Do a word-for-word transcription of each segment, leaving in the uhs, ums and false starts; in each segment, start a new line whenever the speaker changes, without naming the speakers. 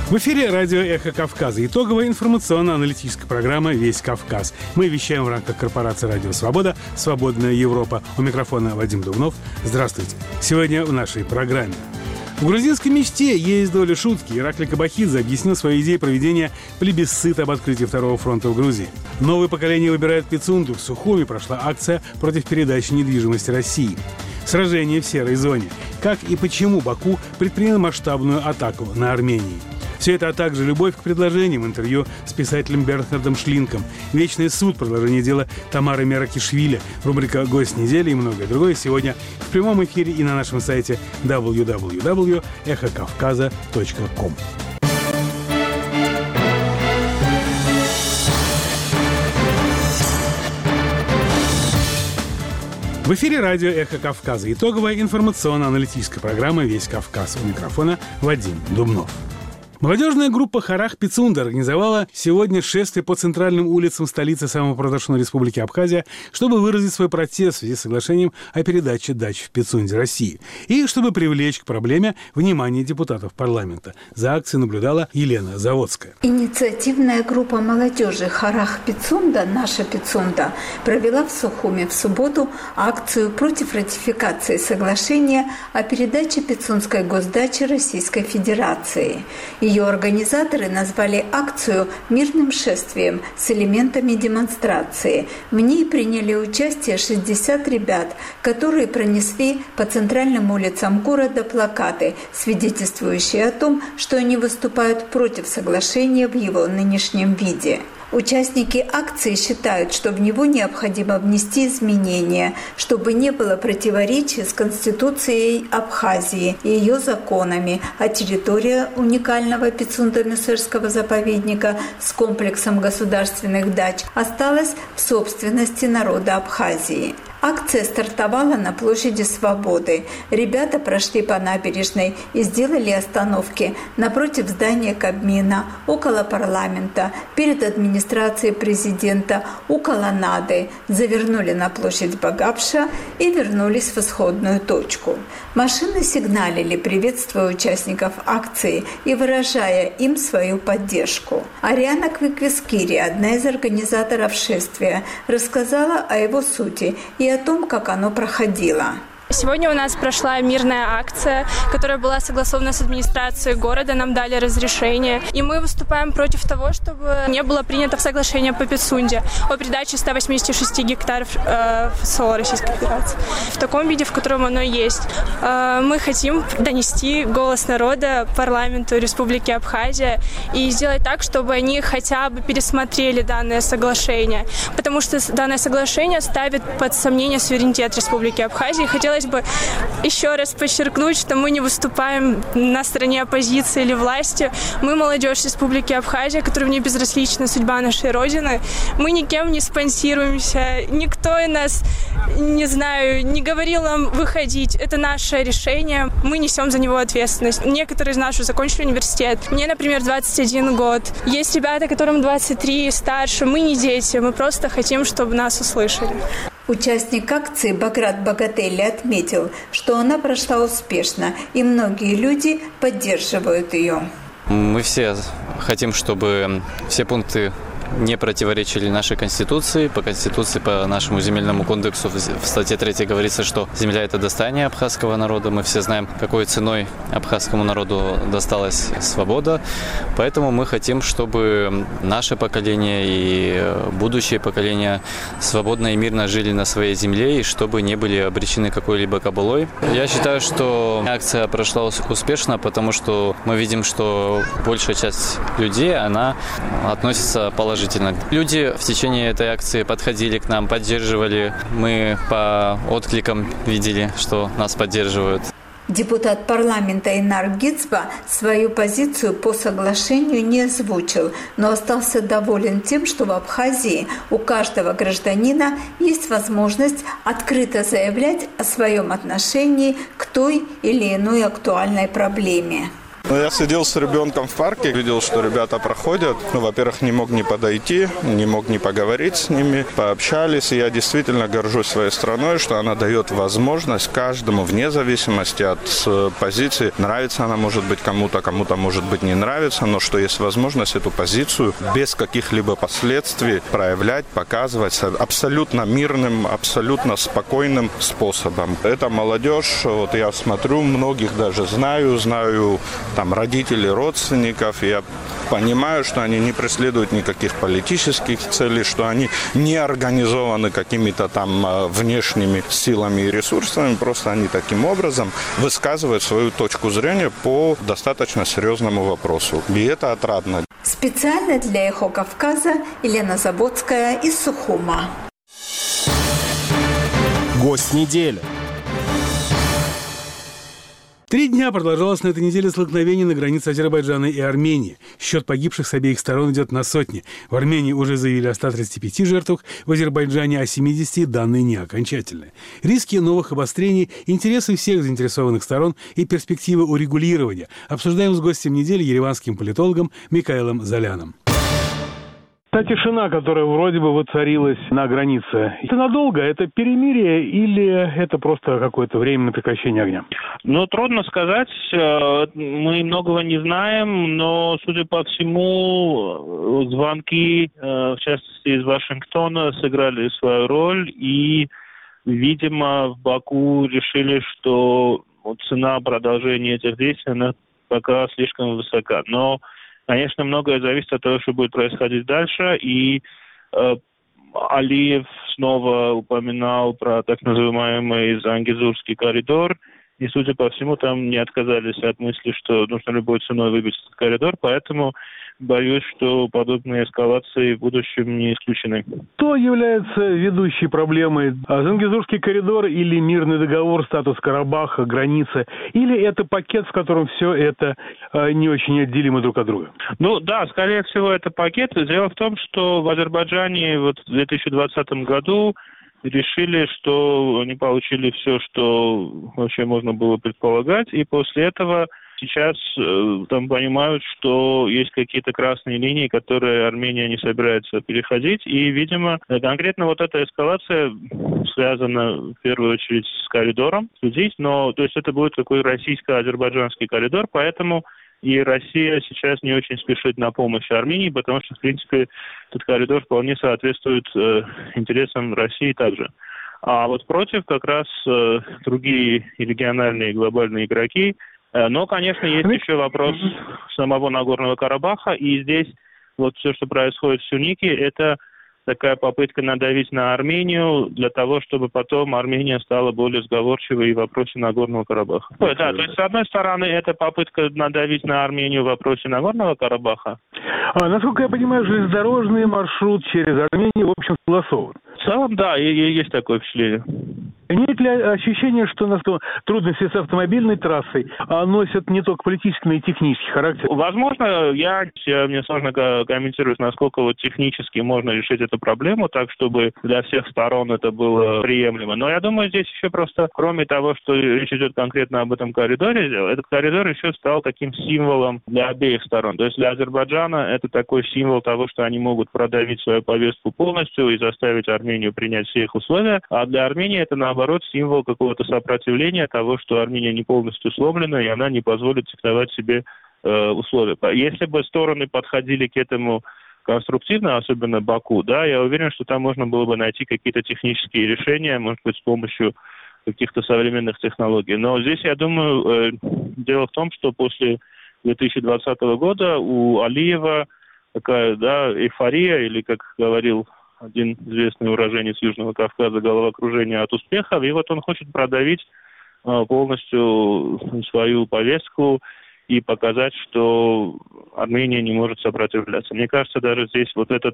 В эфире радио «Эхо Кавказа». Итоговая информационно-аналитическая программа «Весь Кавказ». Мы вещаем в рамках корпорации «Радио Свобода», «Свободная Европа». У микрофона Вадим Дубнов. Здравствуйте. Сегодня в нашей программе. В грузинской мечте есть доля шутки. Ираклий Кабахидзе объяснил свою идею проведения плебисцита об открытии Второго фронта в Грузии. Новое поколение выбирает Пицунду. В Сухуми прошла акция против передачи недвижимости России. Сражение в серой зоне. Как и почему Баку предпринял масштабную атаку на Армению. Все это, а также любовь к предложениям, интервью с писателем Бернхардом Шлинком, «Вечный суд», продолжение дела Тамары Меракишвили, рубрика «Гость недели» и многое другое сегодня в прямом эфире и на нашем сайте дабл ю дабл ю дабл ю точка эхо кавказа точка ком. В эфире радио «Эхо Кавказа». Итоговая информационно-аналитическая программа «Весь Кавказ». У микрофона Вадим Дубнов. Молодежная группа «Харах Пицунда» организовала сегодня шествие по центральным улицам столицы самопровозглашенной республики Абхазия, чтобы выразить свой протест в связи с соглашением о передаче дач в Пицунде России и чтобы привлечь к проблеме внимание депутатов парламента. За акцией наблюдала Елена Заводская.
Инициативная группа молодежи «Харах Пицунда», «Наша Пицунда» провела в Сухуми в субботу акцию против ратификации соглашения о передаче Пицунской госдачи Российской Федерации. Ее организаторы назвали акцию «Мирным шествием» с элементами демонстрации. В ней приняли участие шестьдесят ребят, которые пронесли по центральным улицам города плакаты, свидетельствующие о том, что они выступают против соглашения в его нынешнем виде. Участники акции считают, что в него необходимо внести изменения, чтобы не было противоречий с Конституцией Абхазии и ее законами, а территория уникального Пицунда-Мюсырского заповедника с комплексом государственных дач осталась в собственности народа Абхазии. Акция стартовала на площади Свободы. Ребята прошли по набережной и сделали остановки напротив здания Кабмина, около парламента, перед администрацией президента, у колоннады, завернули на площадь Багапша и вернулись в исходную точку. Машины сигналили, приветствуя участников акции и выражая им свою поддержку. Ариана Квиквискири, одна из организаторов шествия, рассказала о его сути и о том, как оно проходило.
Сегодня у нас прошла мирная акция, которая была согласована с администрацией города, нам дали разрешение. И мы выступаем против того, чтобы не было принято соглашение по Пицунде о передаче ста восьмидесяти шести гектаров э, ФСО Российской Федерации. В таком виде, в котором оно есть. Э, мы хотим донести голос народа парламенту Республики Абхазия и сделать так, чтобы они хотя бы пересмотрели данное соглашение. Потому что данное соглашение ставит под сомнение суверенитет Республики Абхазия. Хотелось бы еще раз подчеркнуть, что мы не выступаем на стороне оппозиции или власти. Мы молодежь Республики Абхазия, которой не безразлична судьба нашей Родины. Мы никем не спонсируемся, никто из нас, не знаю, не говорил нам выходить. Это наше решение, мы несем за него ответственность. Некоторые из нас уже закончили университет. Мне, например, двадцать один год. Есть ребята, которым двадцать три, старше. Мы не дети, мы просто хотим, чтобы нас услышали.
Участник акции Баграт Багателли отметил, что она прошла успешно, и многие люди поддерживают ее.
Мы все хотим, чтобы все пункты не противоречили нашей Конституции. По Конституции, по нашему земельному кодексу в статье третьей говорится, что земля – это достание абхазского народа. Мы все знаем, какой ценой абхазскому народу досталась свобода. Поэтому мы хотим, чтобы наше поколение и будущее поколения свободно и мирно жили на своей земле и чтобы не были обречены какой-либо кабалой. Я считаю, что акция прошла успешно, потому что мы видим, что большая часть людей, она относится положительно. Люди в течение этой акции подходили к нам, поддерживали. Мы по откликам видели, что нас поддерживают.
Депутат парламента Инар Гицба свою позицию по соглашению не озвучил, но остался доволен тем, что в Абхазии у каждого гражданина есть возможность открыто заявлять о своем отношении к той или иной актуальной проблеме.
Ну, я сидел с ребенком в парке, видел, что ребята проходят. Ну, во-первых, не мог не подойти, не мог не поговорить с ними. Пообщались, и я действительно горжусь своей страной, что она дает возможность каждому, вне зависимости от позиции, нравится она, может быть, кому-то, кому-то, может быть, не нравится, но что есть возможность эту позицию без каких-либо последствий проявлять, показывать абсолютно мирным, абсолютно спокойным способом. Это молодежь, вот я смотрю, многих даже знаю, знаю там родителей, родственников, я понимаю, что они не преследуют никаких политических целей, что они не организованы какими-то там внешними силами и ресурсами, просто они таким образом высказывают свою точку зрения по достаточно серьезному вопросу. И это отрадно.
Специально для «Эхо Кавказа» Елена Заботская из Сухума.
Гость недели.
Три дня продолжалось на этой неделе столкновение на границе Азербайджана и Армении. Счет погибших с обеих сторон идет на сотни. В Армении уже заявили о ста тридцати пяти жертвах, в Азербайджане о семидесяти, данные не окончательные. Риски новых обострений, интересы всех заинтересованных сторон и перспективы урегулирования обсуждаем с гостем недели, ереванским политологом Микаэлом Золяном.
Та тишина, которая вроде бы воцарилась на границе, это надолго? Это перемирие или это просто какое-то временное прекращение огня?
Ну, трудно сказать. Мы многого не знаем, но, судя по всему, звонки, в частности, из Вашингтона, сыграли свою роль. И, видимо, в Баку решили, что цена продолжения этих действий, она пока слишком высока. Но конечно, многое зависит от того, что будет происходить дальше. И э, Алиев снова упоминал про так называемый Зангезурский коридор. И, судя по всему, там не отказались от мысли, что нужно любой ценой выбить этот коридор. Поэтому боюсь, что подобные эскалации в будущем не исключены.
Что является ведущей проблемой? Зангезурский коридор или мирный договор, статус Карабаха, граница? Или это пакет, в котором все это не очень отделимо друг от друга?
Ну да, скорее всего, это пакет. Дело в том, что в Азербайджане вот в две тысячи двадцатом году решили, что они получили все, что вообще можно было предполагать, и после этого сейчас э, там понимают, что есть какие-то красные линии, которые Армения не собирается переходить, и, видимо, конкретно вот эта эскалация связана в первую очередь с коридором, судить, но то есть это будет такой российско-азербайджанский коридор, поэтому и Россия сейчас не очень спешит на помощь Армении, потому что, в принципе, этот коридор вполне соответствует э, интересам России также. А вот против как раз э, другие региональные и глобальные игроки. Э, но, конечно, есть еще вопрос самого Нагорного Карабаха. И здесь вот все, что происходит в Сюнике, это такая попытка надавить на Армению для того, чтобы потом Армения стала более сговорчивой в вопросе Нагорного Карабаха. Да, то есть, с одной стороны, это попытка надавить на Армению в вопросе Нагорного Карабаха.
А, насколько я понимаю, железнодорожный маршрут через Армению, в общем, согласован.
В целом, да, и, и есть такое впечатление.
Нет ли ощущения, что на трудности с автомобильной трассой носят не только политический, но и технический характер?
Возможно, я, я мне сложно комментировать, насколько вот технически можно решить эту проблему так, чтобы для всех сторон это было приемлемо. Но я думаю, здесь еще просто, кроме того, что речь идет конкретно об этом коридоре, этот коридор еще стал таким символом для обеих сторон. То есть для Азербайджана это такой символ того, что они могут продавить свою повестку полностью и заставить Армению принять все их условия, а для Армении это, наоборот, символ какого-то сопротивления того, что Армения не полностью сломлена, и она не позволит диктовать себе э, условия. Если бы стороны подходили к этому конструктивно, особенно Баку, да, я уверен, что там можно было бы найти какие-то технические решения, может быть, с помощью каких-то современных технологий. Но здесь, я думаю, э, дело в том, что после две тысячи двадцатого года у Алиева такая, да, эйфория, или, как говорил один известный уроженец Южного Кавказа, головокружение от успехов, и вот он хочет продавить э, полностью свою повестку и показать, что Армения не может сопротивляться. Мне кажется, даже здесь вот этот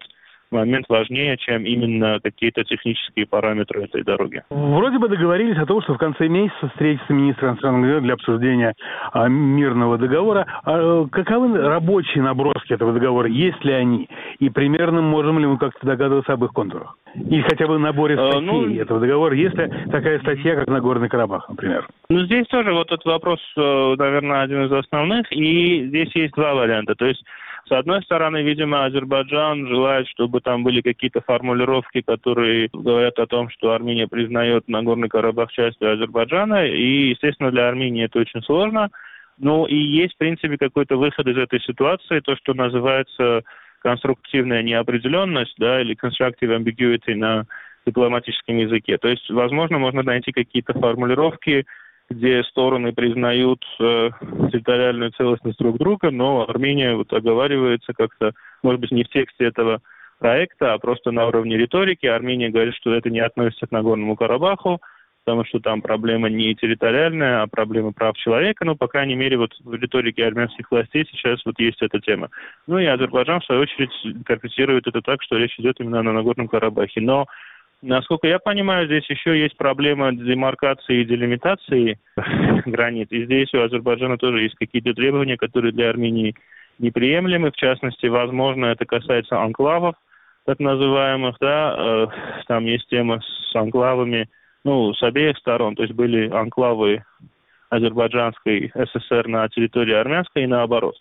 момент важнее, чем именно какие-то технические параметры этой дороги.
Вроде бы договорились о том, что в конце месяца встретятся министры иностранных дел для обсуждения а, мирного договора. А, каковы рабочие наброски этого договора? Есть ли они? И примерно можем ли мы как-то догадываться об их контурах? Или хотя бы наборе статей а, ну, этого договора? Есть ли такая статья, как Нагорный Карабах, например?
Ну, здесь тоже вот этот вопрос, наверное, один из основных. И здесь есть два варианта. То есть, с одной стороны, видимо, Азербайджан желает, чтобы там были какие-то формулировки, которые говорят о том, что Армения признает Нагорный Карабах частью Азербайджана, и, естественно, для Армении это очень сложно. Но и есть, в принципе, какой-то выход из этой ситуации, то, что называется конструктивная неопределенность, да, или constructive ambiguity на дипломатическом языке. То есть, возможно, можно найти какие-то формулировки, где стороны признают э, территориальную целостность друг друга, но Армения вот оговаривается как-то, может быть, не в тексте этого проекта, а просто на уровне риторики. Армения говорит, что это не относится к Нагорному Карабаху, потому что там проблема не территориальная, а проблема прав человека. Ну, по крайней мере, вот в риторике армянских властей сейчас вот есть эта тема. Ну и Азербайджан, в свою очередь, интерпретирует это так, что речь идет именно о Нагорном Карабахе. Но насколько я понимаю, здесь еще есть проблема демаркации и делимитации границ. И здесь у Азербайджана тоже есть какие-то требования, которые для Армении неприемлемы. В частности, возможно, это касается анклавов, так называемых. Да? Там есть тема с анклавами, ну, с обеих сторон. То есть были анклавы азербайджанской ССР на территории армянской и наоборот.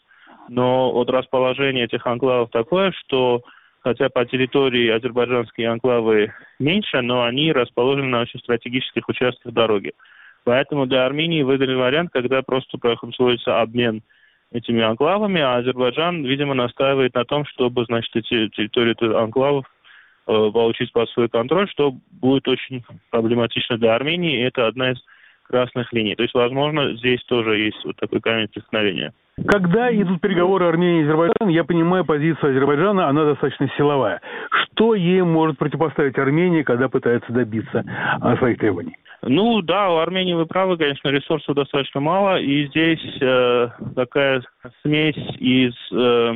Но вот расположение этих анклавов такое, что хотя по территории азербайджанские анклавы меньше, но они расположены на очень стратегических участках дороги. Поэтому для Армении выгодный вариант, когда просто производится обмен этими анклавами, а Азербайджан, видимо, настаивает на том, чтобы, значит, эти территории анклавов э, получить под свой контроль, что будет очень проблематично для Армении, и это одна из красных линий. То есть, возможно, здесь тоже есть вот такой камень преткновения.
Когда идут переговоры Армении и Азербайджана, я понимаю, позицию Азербайджана, она достаточно силовая. Что ей может противопоставить Армения, когда пытается добиться своих требований?
Ну да, у Армении, вы правы, конечно, ресурсов достаточно мало, и здесь э, такая смесь из э,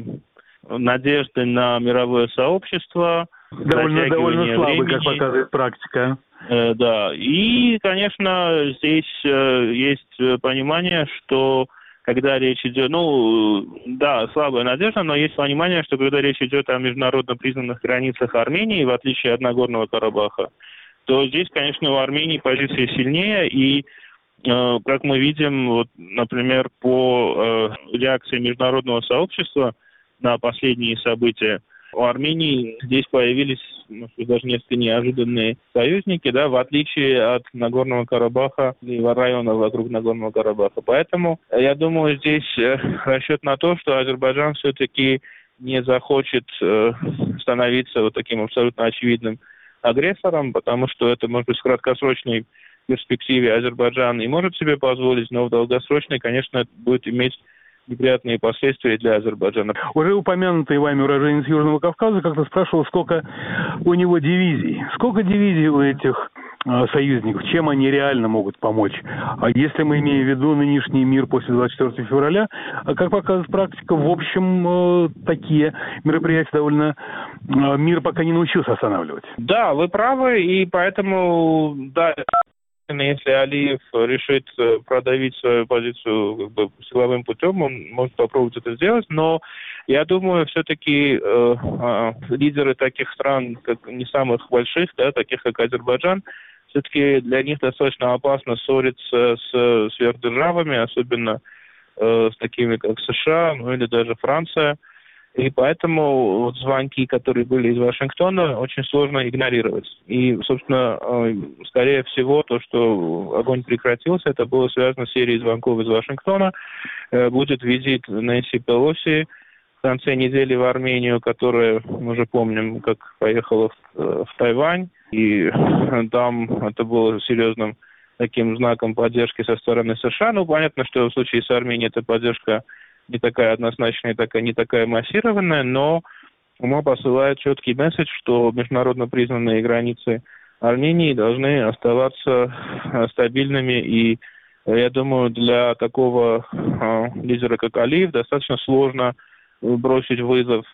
надежды на мировое сообщество,
довольно, довольно слабый,
времени,
как показывает практика.
Э, да, и, конечно, здесь э, есть понимание, что когда речь идет, ну, да, слабая надежда, но есть понимание, что когда речь идет о международно признанных границах Армении, в отличие от Нагорного Карабаха, то здесь, конечно, у Армении позиции сильнее, и, э, как мы видим, вот, например, по э, реакции международного сообщества на последние события, у Армении здесь появились, может быть, даже несколько неожиданные союзники, да, в отличие от Нагорного Карабаха и района вокруг Нагорного Карабаха. Поэтому, я думаю, здесь э, расчет на то, что Азербайджан все-таки не захочет э, становиться вот таким абсолютно очевидным агрессором, потому что это, может быть, в краткосрочной перспективе Азербайджан и может себе позволить, но в долгосрочной, конечно, это будет иметь неприятные последствия для Азербайджана.
Уже упомянутый вами уроженец Южного Кавказа как-то спрашивал, сколько у него дивизий. Сколько дивизий у этих э, союзников? Чем они реально могут помочь? А если мы имеем в виду нынешний мир после двадцать четвёртого февраля, как показывает практика, в общем, э, такие мероприятия довольно э, мир пока не научился останавливать.
Да, вы правы, и поэтому, да, если Алиев решит продавить свою позицию как бы силовым путем, он может попробовать это сделать, но я думаю, все-таки э, э, лидеры таких стран, как не самых больших, да, таких как Азербайджан, все-таки для них достаточно опасно ссориться с сверхдержавами, особенно э, с такими как США, ну или даже Франция. И поэтому вот звонки, которые были из Вашингтона, очень сложно игнорировать. И, собственно, скорее всего, то, что огонь прекратился, это было связано с серией звонков из Вашингтона. Будет визит Нэнси Пелоси в конце недели в Армению, которая, мы уже помним, как поехала в, в Тайвань. И там это было серьезным таким знаком поддержки со стороны США. Ну, понятно, что в случае с Арменией эта поддержка не такая однозначная, такая, не такая массированная, но УМО посылает четкий месседж, что международно признанные границы Армении должны оставаться стабильными. И я думаю, для такого э, лидера, как Алиев, достаточно сложно бросить вызов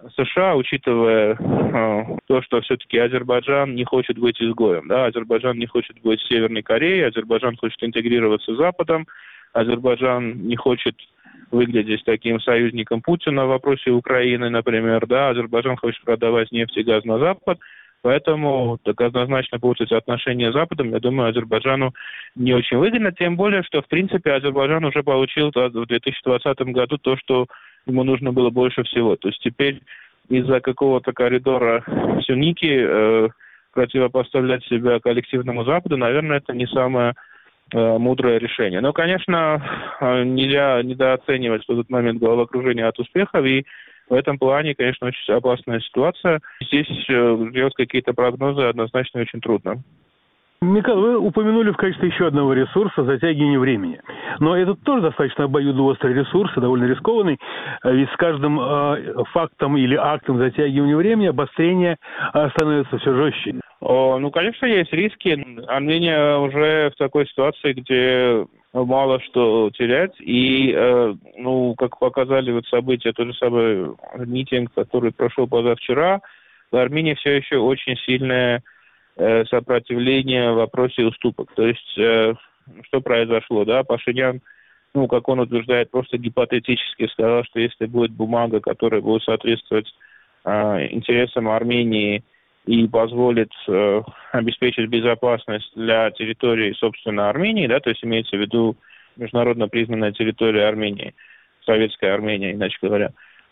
США, учитывая э, то, что все-таки Азербайджан не хочет быть изгоем. Да? Азербайджан не хочет быть Северной Кореей, Азербайджан хочет интегрироваться с Западом, Азербайджан не хочет выглядеть таким союзником Путина в вопросе Украины, например. Да? Азербайджан хочет продавать нефть и газ на Запад. Поэтому так однозначно портить отношения с Западом, я думаю, Азербайджану не очень выгодно. Тем более, что, в принципе, Азербайджан уже получил в две тысячи двадцатом году то, что ему нужно было больше всего. То есть теперь из-за какого-то коридора сунники э, противопоставлять себя коллективному Западу, наверное, это не самое э, мудрое решение. Но, конечно, нельзя недооценивать в этот момент головокружение от успехов, и в этом плане, конечно, очень опасная ситуация. Здесь делать какие-то прогнозы однозначно очень трудно.
Михаил, вы упомянули в качестве еще одного ресурса затягивание времени. Но это тоже достаточно обоюдоострый ресурс, довольно рискованный. Ведь с каждым э, фактом или актом затягивания времени обострение э, становится все жестче.
О, ну, конечно, есть риски. Армения уже в такой ситуации, где мало что терять. И, э, ну, как показали вот события, тот же самый митинг, который прошел позавчера, в Армении все еще очень сильное э, сопротивление в вопросе уступок. То есть, э, что произошло, да, Пашинян, ну, как он утверждает, просто гипотетически сказал, что если будет бумага, которая будет соответствовать э, интересам Армении и позволит э, обеспечить безопасность для территории, собственно, Армении, да, то есть имеется в виду международно признанная территория Армении, советская Армения, иначе говоря,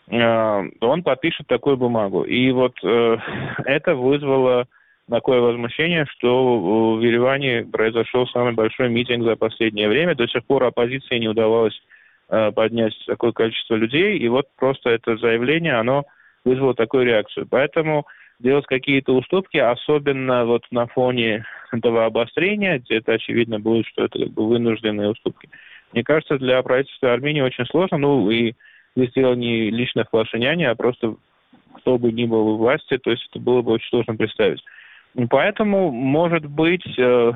э, он подпишет такую бумагу. И вот э, это вызвало такое возмущение, что в Ереване произошел самый большой митинг за последнее время. До сих пор оппозиции не удавалось э, поднять такое количество людей, и вот просто это заявление, оно вызвало такую реакцию. Поэтому делать какие-то уступки, особенно вот на фоне этого обострения, где это очевидно будет, что это как бы вынужденные уступки. Мне кажется, для правительства Армении очень сложно, ну и здесь дело не лично в Пашиняне, а просто кто бы ни был у власти, то есть это было бы очень сложно представить. И поэтому, может быть, э,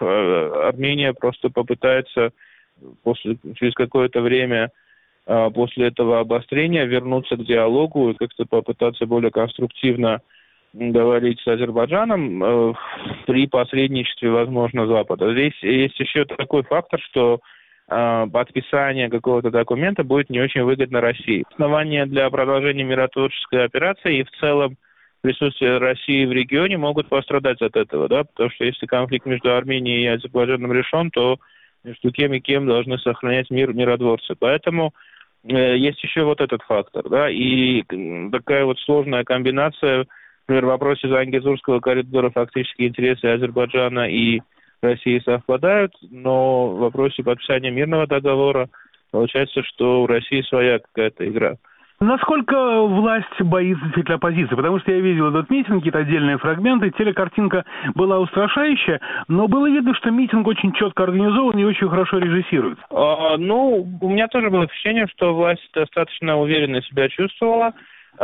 э, Армения просто попытается после, через какое-то время э, после этого обострения вернуться к диалогу и как-то попытаться более конструктивно говорить с Азербайджаном э, при посредничестве, возможно, Запада. Здесь есть еще такой фактор, что э, подписание какого-то документа будет не очень выгодно России. Основания для продолжения миротворческой операции и в целом присутствие России в регионе могут пострадать от этого, да, потому что если конфликт между Арменией и Азербайджаном решен, то между кем и кем должны сохранять мир миротворцы. Поэтому э, есть еще вот этот фактор, да, и такая вот сложная комбинация. Например, в вопросе Зангезурского коридора фактически интересы Азербайджана и России совпадают, но в вопросе подписания мирного договора получается, что у России своя какая-то игра.
Насколько власть боится действительно оппозиции? Потому что я видел этот митинг, какие-то отдельные фрагменты, телекартинка была устрашающая, но было видно, что митинг очень четко организован и очень хорошо режиссирует.
А, ну, у меня тоже было впечатление, что власть достаточно уверенно себя чувствовала.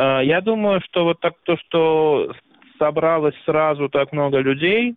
Я думаю, что вот так то, что собралось сразу так много людей,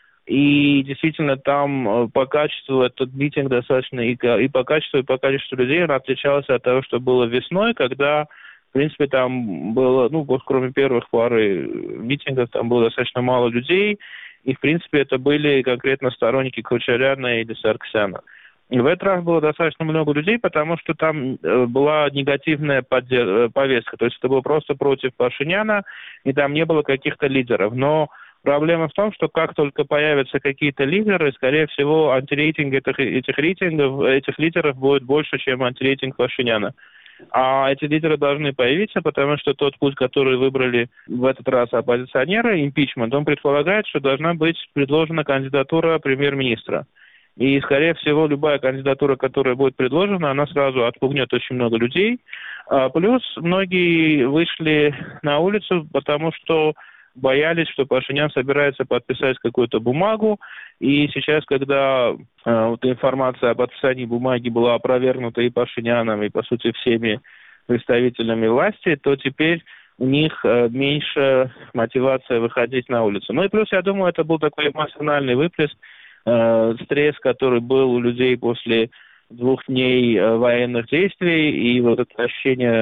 и действительно там по качеству этот митинг достаточно и, и по качеству, и по количеству людей он отличался от того, что было весной, когда, в принципе, там было, ну, кроме первых пары митингов, там было достаточно мало людей, и, в принципе, это были конкретно сторонники Кочаряна или Сарксяна. И в этот раз было достаточно много людей, потому что там была негативная поддерж... повестка. То есть это было просто против Пашиняна, и там не было каких-то лидеров. Но проблема в том, что как только появятся какие-то лидеры, скорее всего, антирейтинг этих, этих, рейтингов, этих лидеров будет больше, чем антирейтинг Пашиняна. А эти лидеры должны появиться, потому что тот путь, который выбрали в этот раз оппозиционеры, импичмент, он предполагает, что должна быть предложена кандидатура премьер-министра. И, скорее всего, любая кандидатура, которая будет предложена, она сразу отпугнет очень много людей. А плюс многие вышли на улицу, потому что боялись, что Пашинян собирается подписать какую-то бумагу. И сейчас, когда э, вот информация о подписании бумаги была опровергнута и Пашиняном, и, по сути, всеми представителями власти, то теперь у них э, меньше мотивация выходить на улицу. Ну и плюс, я думаю, это был такой эмоциональный выплеск, стресс, который был у людей после двух дней военных действий, и вот это ощущение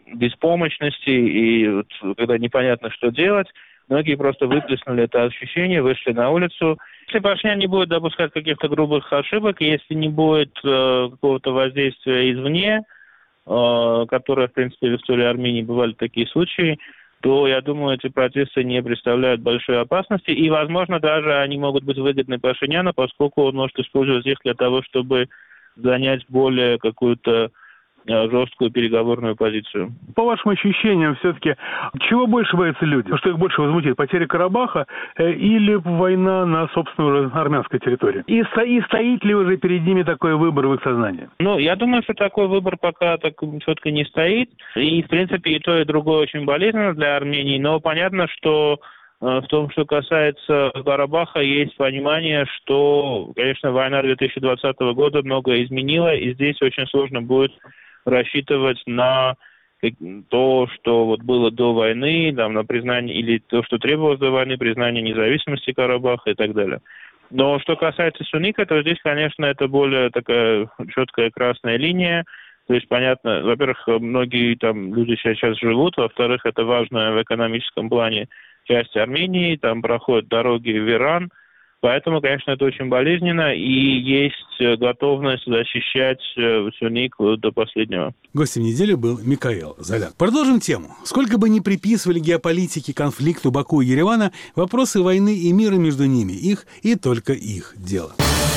беспомощности, и вот, когда непонятно, что делать, многие просто выплеснули это ощущение, вышли на улицу. Если Пашинян не будет допускать каких-то грубых ошибок, если не будет э, какого-то воздействия извне, э, которое, в принципе, в истории Армении бывали такие случаи, то, я думаю, эти протесты не представляют большой опасности. И, возможно, даже они могут быть выгодны Пашиняну, поскольку он может использовать их для того, чтобы занять более какую-то жесткую переговорную позицию.
По вашим ощущениям, все-таки, чего больше боятся люди? Что их больше возмутит? Потеря Карабаха э, или война на собственной армянской территории? И, сто, и стоит ли уже перед ними такой выбор в их сознании?
Ну, я думаю, что такой выбор пока так четко не стоит. И, в принципе, и то, и другое очень болезненно для Армении. Но понятно, что э, в том, что касается Карабаха, есть понимание, что, конечно, война две тысячи двадцатого года многое изменила, и здесь очень сложно будет рассчитывать на то, что вот было до войны, там, на признание, или то, что требовалось до войны, признание независимости Карабаха и так далее. Но что касается Сюника, то здесь, конечно, это более такая четкая красная линия. То есть, понятно, во-первых, многие там люди сейчас живут, во-вторых, это важная в экономическом плане часть Армении, там проходят дороги в Иран. Поэтому, конечно, это очень болезненно, и есть готовность защищать Сюник до последнего.
Гостем недели был Микаэл Залян. Продолжим тему. Сколько бы ни приписывали геополитики конфликту Баку и Еревана, вопросы войны и мира между ними – их и только их дело.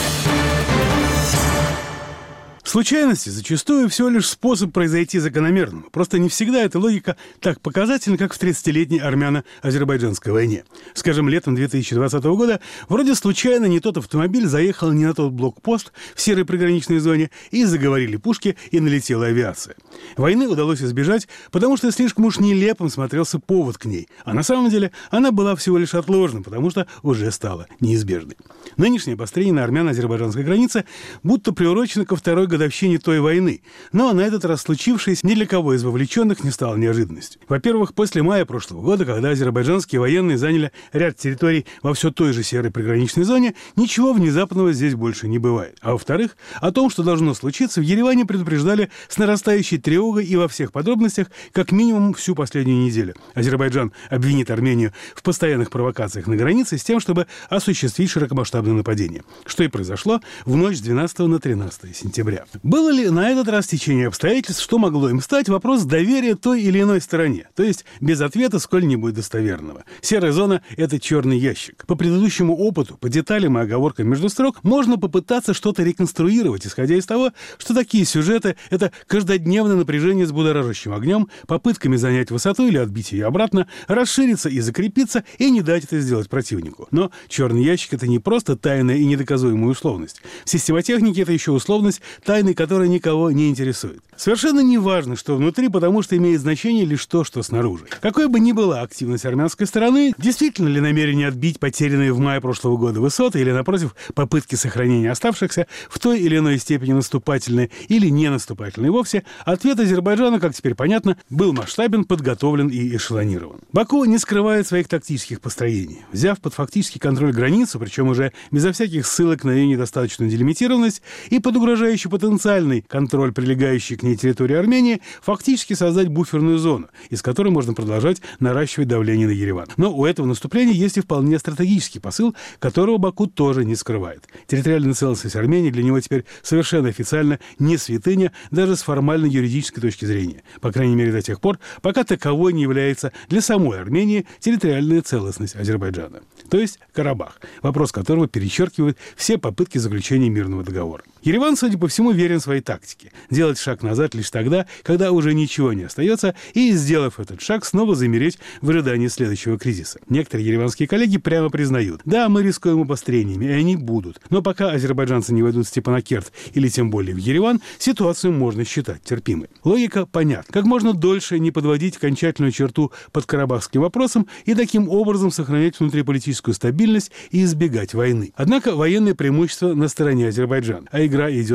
Случайности зачастую всего лишь способ произойти закономерным. Просто не всегда эта логика так показательна, как в тридцатилетней армяно-азербайджанской войне. Скажем, летом две тысячи двадцатого года вроде случайно не тот автомобиль заехал не на тот блокпост в серой приграничной зоне, и заговорили пушки, и налетела авиация. Войны удалось избежать, потому что слишком уж нелепым смотрелся повод к ней. А на самом деле она была всего лишь отложена, потому что уже стала неизбежной. Нынешнее обострение на армяно-азербайджанской границе будто приурочено ко второй годовщине той войны, но на этот раз случившееся ни для кого из вовлеченных не стало неожиданностью. Во-первых, после мая прошлого года, когда азербайджанские военные заняли ряд территорий во все той же серой приграничной зоне, ничего внезапного здесь больше не бывает. А во-вторых, о том, что должно случиться, в Ереване предупреждали с нарастающей тревогой и во всех подробностях как минимум всю последнюю неделю. Азербайджан обвинит Армению в постоянных провокациях на границе с тем, чтобы осуществить широкомасштабное нападение, что и произошло в ночь с двенадцатого на тринадцатое сентября. Было ли на этот раз течение обстоятельств, что могло им стать, вопрос доверия той или иной стороне, то есть без ответа сколь-нибудь достоверного. Серая зона – это черный ящик. По предыдущему опыту, по деталям и оговоркам между строк, можно попытаться что-то реконструировать, исходя из того, что такие сюжеты – это каждодневное напряжение с будоражащим огнем, попытками занять высоту или отбить ее обратно, расшириться и закрепиться, и не дать это сделать противнику. Но черный ящик – это не просто тайная и недоказуемая условность. В системотехнике это еще условность, тайны которой никого не интересует. Совершенно не важно, что внутри, потому что имеет значение лишь то, что снаружи. Какой бы ни была активность армянской стороны, действительно ли намерение отбить потерянные в мае прошлого года высоты или, напротив, попытки сохранения оставшихся в той или иной степени наступательные или не наступательные вовсе, ответ Азербайджана, как теперь понятно, был масштабен, подготовлен и эшелонирован. Баку не скрывает своих тактических построений. Взяв под фактический контроль границу, причем уже безо всяких ссылок на ее недостаточную делимитированность и под угрожающий потенциальный контроль прилегающей к ней территории Армении, фактически создать буферную зону, из которой можно продолжать наращивать давление на Ереван. Но у этого наступления есть и вполне стратегический посыл, которого Баку тоже не скрывает. Территориальная целостность Армении для него теперь совершенно официально не святыня, даже с формальной юридической точки зрения. По крайней мере, до тех пор, пока таковой не является для самой Армении территориальная целостность Азербайджана. То есть Карабах, вопрос которого перечеркивает все попытки заключения мирного договора. Ереван, судя по всему, верен своей тактике. Делать шаг назад лишь тогда, когда уже ничего не остается, и, сделав этот шаг, снова замереть в ожидании следующего кризиса. Некоторые ереванские коллеги прямо признают: да, мы рискуем обострениями, и они будут. Но пока азербайджанцы не войдут в Степанакерт или тем более в Ереван, ситуацию можно считать терпимой. Логика понятна. Как можно дольше не подводить окончательную черту под карабахским вопросом и таким образом сохранять внутриполитическую стабильность и избегать войны. Однако военное преимущество на стороне Азербайджана, а игра идет в долгую.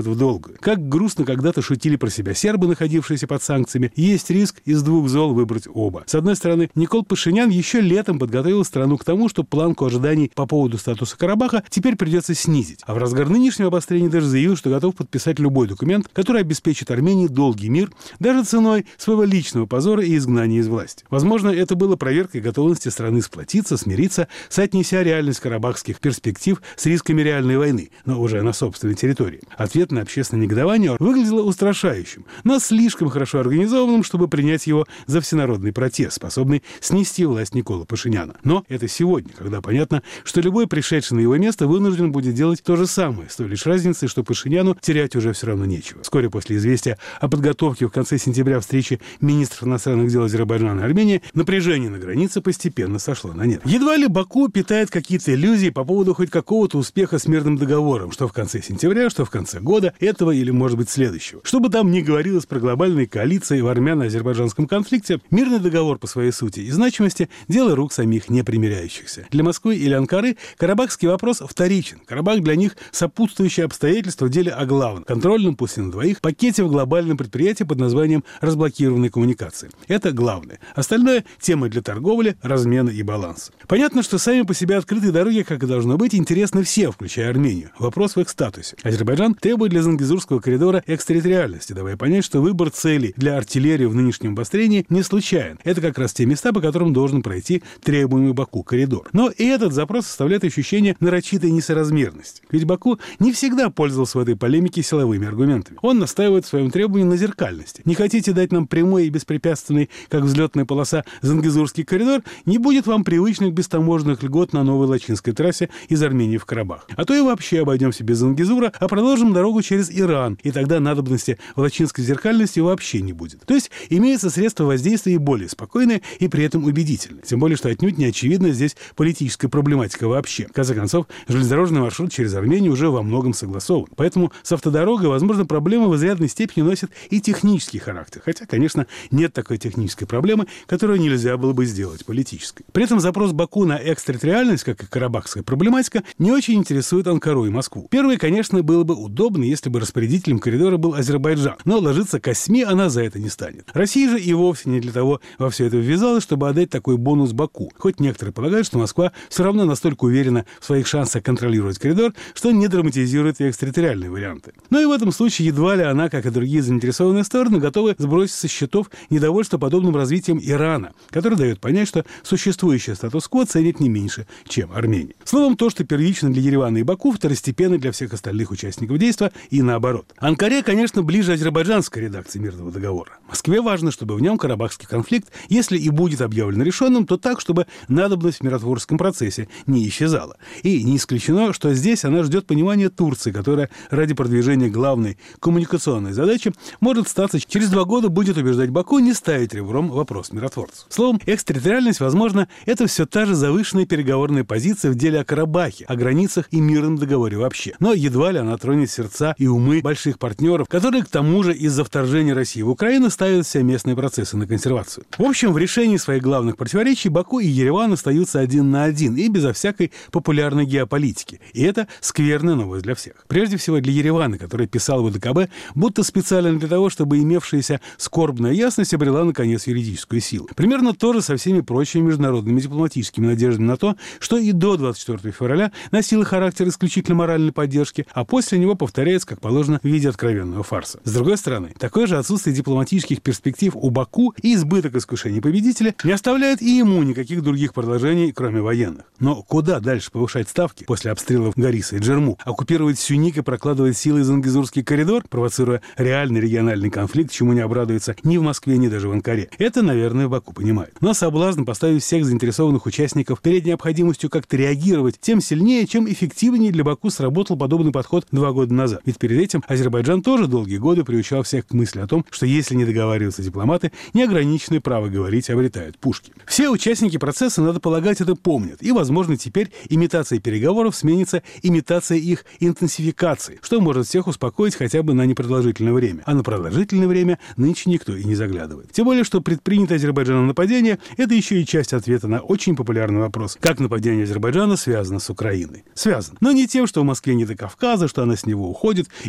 долгую. Как грустно когда-то шутили про себя сербы, находившиеся под санкциями, есть риск из двух зол выбрать оба. С одной стороны, Никол Пашинян еще летом подготовил страну к тому, что планку ожиданий по поводу статуса Карабаха теперь придется снизить. А в разгар нынешнего обострения даже заявил, что готов подписать любой документ, который обеспечит Армении долгий мир, даже ценой своего личного позора и изгнания из власти. Возможно, это было проверкой готовности страны сплотиться, смириться, соотнеся реальность карабахских перспектив с рисками реальной войны, но уже на собственной территории. Ответ на общественное негодование выглядело устрашающим, но слишком хорошо организованным, чтобы принять его за всенародный протест, способный снести власть Никола Пашиняна. Но это сегодня, когда понятно, что любой пришедший на его место вынужден будет делать то же самое, с той лишь разницей, что Пашиняну терять уже все равно нечего. Вскоре после известия о подготовке в конце сентября встречи министров иностранных дел Азербайджана и Армении напряжение на границе постепенно сошло на нет. Едва ли Баку питает какие-то иллюзии по поводу хоть какого-то успеха с мирным договором, что в конце сентября, что в конце года, этого или, может быть, следующего. Что бы там ни говорилось про глобальные коалиции в армяно-азербайджанском конфликте, мирный договор по своей сути и значимости – дело рук самих непримиряющихся. Для Москвы или Анкары карабахский вопрос вторичен. Карабах для них сопутствующее обстоятельство в деле о главном – контрольном, пусть и на двоих, пакете в глобальном предприятии под названием «разблокированные коммуникации». Это главное. Остальное – тема для торговли, размена и баланса. Понятно, что сами по себе открытые дороги, как и должно быть, интересны всем, включая Армению. Вопрос в их статусе. Азербайджан требует для Зангезурского коридора экстерриториальности, давая понять, что выбор целей для артиллерии в нынешнем обострении не случайен. Это как раз те места, по которым должен пройти требуемый Баку коридор. Но и этот запрос составляет ощущение нарочитой несоразмерности. Ведь Баку не всегда пользовался в этой полемике силовыми аргументами. Он настаивает в своем требовании на зеркальности. Не хотите дать нам прямой и беспрепятственный, как взлетная полоса, Зангезурский коридор, не будет вам привычных бестаможенных льгот на новой Лачинской трассе из Армении в Карабах. А то и вообще обойдемся без Зангезура, а проложим дорогу через Иран, и тогда надобности в лачинской зеркальности вообще не будет. То есть имеется средство воздействия и более спокойное, и при этом убедительное. Тем более, что отнюдь не очевидна здесь политическая проблематика вообще. В конце концов, железнодорожный маршрут через Армению уже во многом согласован. Поэтому с автодорогой, возможно, проблема в изрядной степени носит и технический характер. Хотя, конечно, нет такой технической проблемы, которую нельзя было бы сделать политической. При этом запрос Баку на экстерриториальность, как и карабахская проблематика, не очень интересует Анкару и Москву. Первое, конечно, было бы удобно, если бы распорядителем коридора был Азербайджан, но ложиться косьми она за это не станет. Россия же и вовсе не для того во все это ввязалась, чтобы отдать такой бонус Баку. Хоть некоторые полагают, что Москва все равно настолько уверена в своих шансах контролировать коридор, что не драматизирует и экстерриториальные варианты. Но и в этом случае едва ли она, как и другие заинтересованные стороны, готовы сбросить со счетов недовольство подобным развитием Ирана, который дает понять, что существующий статус-кво ценит не меньше, чем Армения. Словом, то, что первично для Еревана и Баку, второстепенно для всех остальных участников действа и наоборот. Анкаре, конечно, ближе азербайджанской редакции мирного договора. Москве важно, чтобы в нем карабахский конфликт, если и будет объявлен решенным, то так, чтобы надобность в миротворческом процессе не исчезала. И не исключено, что здесь она ждет понимания Турции, которая ради продвижения главной коммуникационной задачи может статься через два года будет убеждать Баку не ставить ребром вопрос миротворцев. Словом, экстерриториальность, возможно, это все та же завышенная переговорная позиция в деле о Карабахе, о границах и мирном договоре вообще. Но едва ли она тронет сердца и умы больших партнеров, которые, к тому же, из-за вторжения России в Украину ставят все местные процессы на консервацию. В общем, в решении своих главных противоречий Баку и Ереван остаются один на один и безо всякой популярной геополитики. И это скверная новость для всех. Прежде всего для Еревана, который писал в ВДКБ, будто специально для того, чтобы имевшаяся скорбная ясность обрела, наконец, юридическую силу. Примерно то же со всеми прочими международными дипломатическими надеждами на то, что и до двадцать четвёртого февраля носило характер исключительно моральной поддержки, а после него повторяется, как положено, в виде откровенного фарса. С другой стороны, такое же отсутствие дипломатических перспектив у Баку и избыток искушений победителя не оставляет и ему никаких других предложений, кроме военных. Но куда дальше повышать ставки после обстрелов Гориса и Джерму, оккупировать Сюник и прокладывать силой Зангезурский коридор, провоцируя реальный региональный конфликт, чему не обрадуется ни в Москве, ни даже в Анкаре? Это, наверное, Баку понимает. Но соблазн поставить всех заинтересованных участников перед необходимостью как-то реагировать тем сильнее, чем эффективнее для Баку сработал подобный подход два года назад. Ведь перед этим Азербайджан тоже долгие годы приучал всех к мысли о том, что если не договариваются дипломаты, неограниченное право говорить обретают пушки. Все участники процесса, надо полагать, это помнят. И, возможно, теперь имитация переговоров сменится имитацией их интенсификации, что может всех успокоить хотя бы на непродолжительное время. А на продолжительное время нынче никто и не заглядывает. Тем более, что предпринятое Азербайджаном нападение – это еще и часть ответа на очень популярный вопрос, как нападение Азербайджана связано с Украиной. Связано. Но не тем, что в Москве не до Кавказа, что она с него уходит, и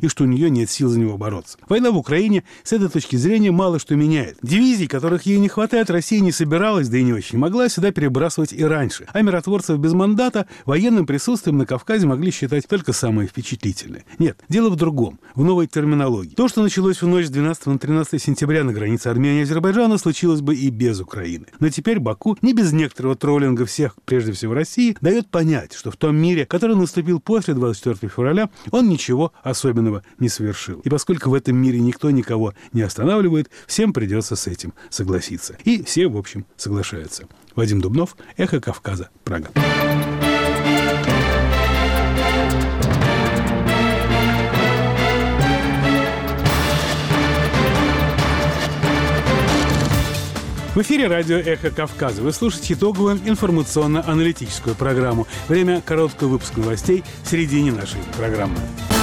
и что у нее нет сил за него бороться. Война в Украине с этой точки зрения мало что меняет. Дивизий, которых ей не хватает, Россия не собиралась, да и не очень могла сюда перебрасывать и раньше. А миротворцев без мандата военным присутствием на Кавказе могли считать только самые впечатлительные. Нет, дело в другом, в новой терминологии. То, что началось в ночь с двенадцатого на тринадцатое сентября на границе Армении и Азербайджана, случилось бы и без Украины. Но теперь Баку, не без некоторого троллинга всех, прежде всего России, дает понять, что в том мире, который наступил после двадцать четвёртого февраля, он ничего особенного не совершил. И поскольку в этом мире никто никого не останавливает, всем придется с этим согласиться. И все, в общем, соглашаются. Вадим Дубнов, Эхо Кавказа, Прага. В эфире радио «Эхо Кавказа». Вы слушаете итоговую информационно-аналитическую программу. Время короткого выпуска новостей в середине нашей программы.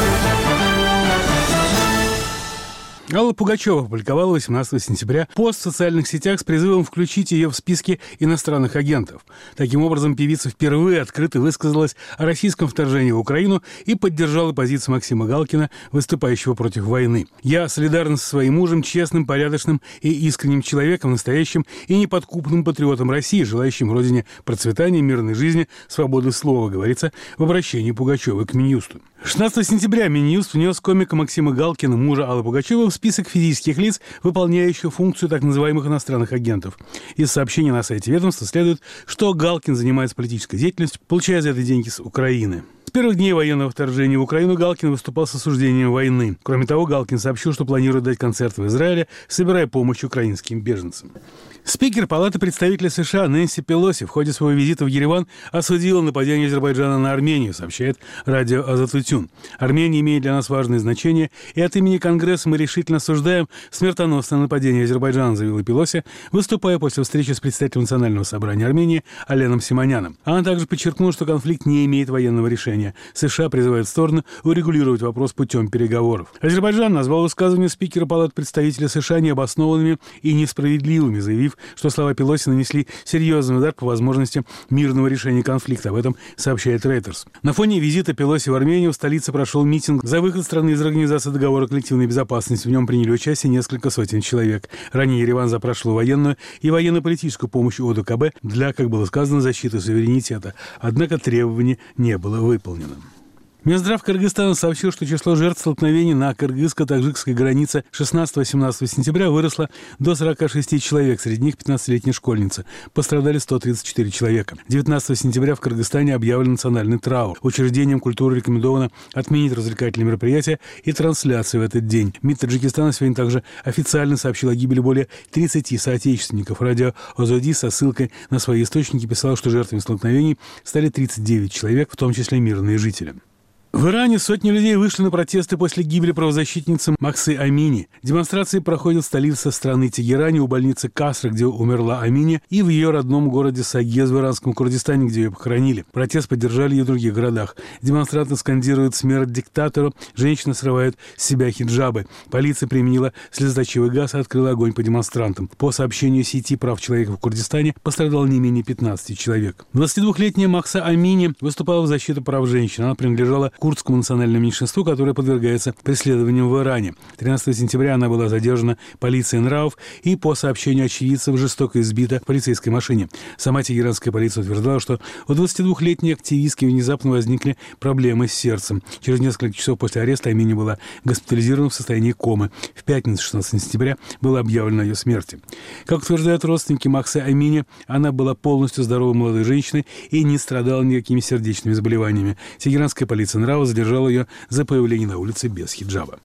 Алла Пугачева опубликовала восемнадцатого сентября пост в социальных сетях с призывом включить ее в списки иностранных агентов. Таким образом, певица впервые открыто высказалась о российском вторжении в Украину и поддержала позицию Максима Галкина, выступающего против войны. «Я солидарна со своим мужем, честным, порядочным и искренним человеком, настоящим и неподкупным патриотом России, желающим родине процветания, мирной жизни, свободы слова», говорится в обращении Пугачевой к Минюсту. шестнадцатого сентября Минюст внес комика Максима Галкина, мужа Аллы Пугачевой, в список физических лиц, выполняющих функцию так называемых иностранных агентов. Из сообщения на сайте ведомства следует, что Галкин занимается политической деятельностью, получая за это деньги с Украины. С первых дней военного вторжения в Украину Галкин выступал с осуждением войны. Кроме того, Галкин сообщил, что планирует дать концерт в Израиле, собирая помощь украинским беженцам. Спикер Палаты представителей США Нэнси Пелоси в ходе своего визита в Ереван осудила нападение Азербайджана на Армению, сообщает радио Азатутюн. Армения имеет для нас важное значение, и от имени Конгресса мы решительно осуждаем смертоносное нападение Азербайджана, заявила Пелоси, выступая после встречи с председателем Национального собрания Армении Аленом Симоняном. Она также подчеркнула, что конфликт не имеет военного решения. США призывают стороны урегулировать вопрос путем переговоров. Азербайджан назвал высказывания спикера Палаты представителей США необоснованными и несправедливыми, заявив, что слова Пелоси нанесли серьезный удар по возможности мирного решения конфликта. Об этом сообщает Reuters. На фоне визита Пелоси в Армению в столице прошел митинг за выход страны из Организации договора коллективной безопасности. В нем приняли участие несколько сотен человек. Ранее Ереван запрашивал военную и военно-политическую помощь ОДКБ для, как было сказано, защиты суверенитета. Однако требование не было выполнено. Минздрав Кыргызстана сообщил, что число жертв столкновений на кыргызско-таджикской границе шестнадцатого-семнадцатого сентября выросло до сорока шести человек, среди них пятнадцатилетняя школьница. Пострадали сто тридцать четыре человека. девятнадцатого сентября в Кыргызстане объявлен национальный траур. Учреждениям культуры рекомендовано отменить развлекательные мероприятия и трансляции в этот день. МИД Таджикистана сегодня также официально сообщил о гибели более тридцати соотечественников. Радио Озоди со ссылкой на свои источники писало, что жертвами столкновений стали тридцать девять человек, в том числе мирные жители. В Иране сотни людей вышли на протесты после гибели правозащитницы Махсы Амини. Демонстрации проходят в столице страны Тегеране, у больницы Касра, где умерла Амини, и в ее родном городе Сагез в иранском Курдистане, где ее похоронили. Протест поддержали и в других городах. Демонстранты скандируют «Смерть диктатору», женщины срывают с себя хиджабы. Полиция применила слезоточивый газ и открыла огонь по демонстрантам. По сообщению сети прав человека в Курдистане пострадало не менее пятнадцати человек. двадцатидвухлетняя Махса Амини выступала в защиту прав женщин. Она принадлежала курдскому национальному меньшинству, которое подвергается преследованиям в Иране. тринадцатого сентября она была задержана полицией нравов и, по сообщению очевидцев, жестоко избита в полицейской машине. Сама тегеранская полиция утверждала, что у двадцатидвухлетней активистки внезапно возникли проблемы с сердцем. Через несколько часов после ареста Амини была госпитализирована в состоянии комы. В пятницу, шестнадцатого сентября, было объявлено о ее смерти. Как утверждают родственники Махсы Амини, она была полностью здоровой молодой женщиной и не страдала никакими сердечными заболеваниями. Тегеранская полиция нравов задержал ее за появление на улице без хиджаба.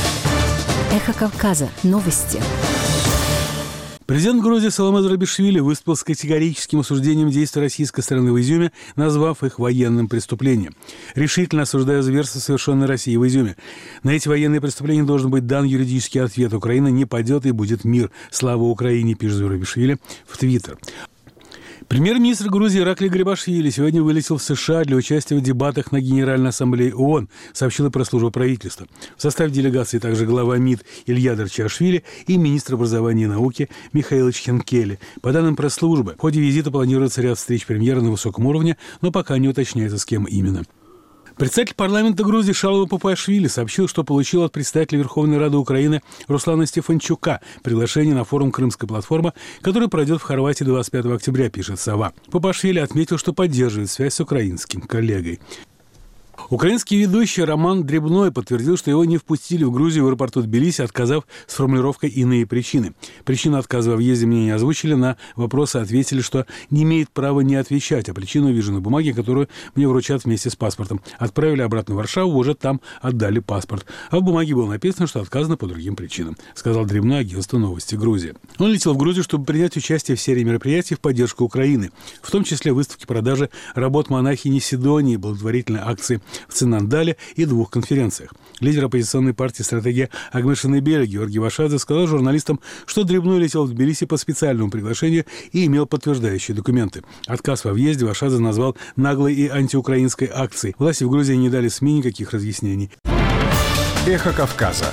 Эхо Кавказа. Новости.
Президент Грузии Саломе Зурабишвили выступил с категорическим осуждением действий российской стороны в Изюме, назвав их военным преступлением. Решительно осуждая зверство, совершенное Россией в Изюме. На эти военные преступления должен быть дан юридический ответ. Украина не падет и будет мир. Слава Украине, пишет Зурабишвили в Твиттер. Премьер-министр Грузии Ираклий Грибашвили сегодня вылетел в США для участия в дебатах на Генеральной ассамблее ООН, сообщила пресс-служба правительства. В составе делегации также глава МИД Илья Дарчашвили и министр образования и науки Михаил Чхенкели. По данным пресс-службы, в ходе визита планируется ряд встреч премьера на высоком уровне, но пока не уточняется, с кем именно. Председатель парламента Грузии Шалва Папуашвили сообщил, что получил от представителя Верховной Рады Украины Руслана Стефанчука приглашение на форум «Крымская платформа», который пройдет в Хорватии двадцать пятого октября, пишет «Сова». Папуашвили отметил, что поддерживает связь с украинским коллегой. Украинский ведущий Роман Дребной подтвердил, что его не впустили в Грузию в аэропорту Тбилиси, отказав с формулировкой «иные причины». Причину отказа во въезде мне не озвучили, на вопросы ответили, что не имеет права не отвечать, а причину вижу на бумаге, которую мне вручат вместе с паспортом. Отправили обратно в Варшаву, уже там отдали паспорт. А в бумаге было написано, что отказано по другим причинам, сказал Дребной агентству «Новости Грузии». Он летел в Грузию, чтобы принять участие в серии мероприятий в поддержку Украины, в том числе выставки продажи работ монахини Сидонии, благотворительной акции в Цинандале и двух конференциях. Лидер оппозиционной партии «Стратегия» Агмешенебеля Георгий Вашадзе сказал журналистам, что Дребной летел в Тбилиси по специальному приглашению и имел подтверждающие документы. Отказ во въезде Вашадзе назвал наглой и антиукраинской акцией. Власти в Грузии не дали СМИ никаких разъяснений.
Эхо Кавказа.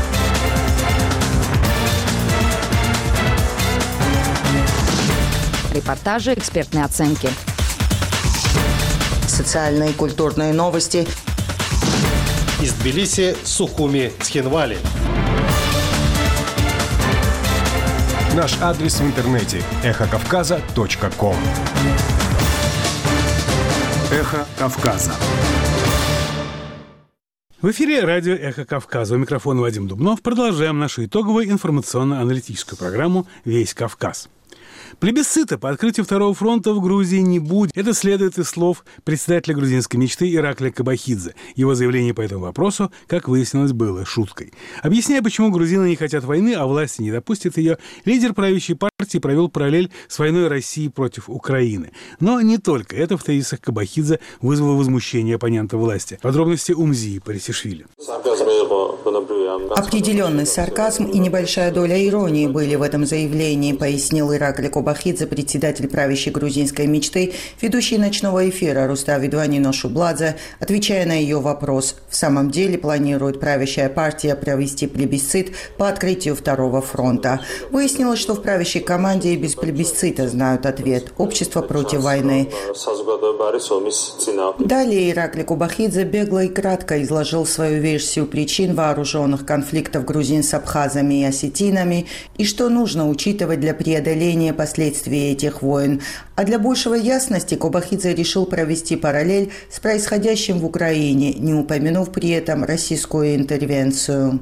Репортажи, экспертные оценки.
Социальные и культурные новости.
Из Тбилиси, Сухуми, Цхинвали.
Наш адрес в интернете – эхо кавказа точка ком.
Эхо Кавказа. В эфире радио «Эхо Кавказа». У микрофона Вадим Дубнов. Продолжаем нашу итоговую информационно-аналитическую программу «Весь Кавказ». Плебисцита по открытию Второго фронта в Грузии не будет. Это следует из слов председателя грузинской мечты Ираклия Кабахидзе. Его заявление по этому вопросу, как выяснилось, было шуткой. Объясняя, почему грузины не хотят войны, а власти не допустят ее, лидер правящей партии провел параллель с войной России против Украины. Но не только это в тезисах Кабахидзе вызвало возмущение оппонента власти. Подробности Умзии Парисишвили.
Определенный сарказм и небольшая доля иронии были в этом заявлении, пояснил Ираклий Кабахидзе, председатель правящей грузинской мечты, ведущий ночного эфира Руставидванино Шубладзе, отвечая на ее вопрос. В самом деле планирует правящая партия провести плебисцит по открытию Второго фронта. Выяснилось, что в правящей команде и без плебисцита знают ответ. Общество против войны. Далее Ираклий Кабахидзе бегло и кратко изложил свою версию причин вооруженных конфликтов грузин с абхазами и осетинами и что нужно учитывать для преодоления последствий этих войн. А для большего ясности Кабахидзе решил провести параллель с происходящим в Украине, не упомянув при этом российскую интервенцию.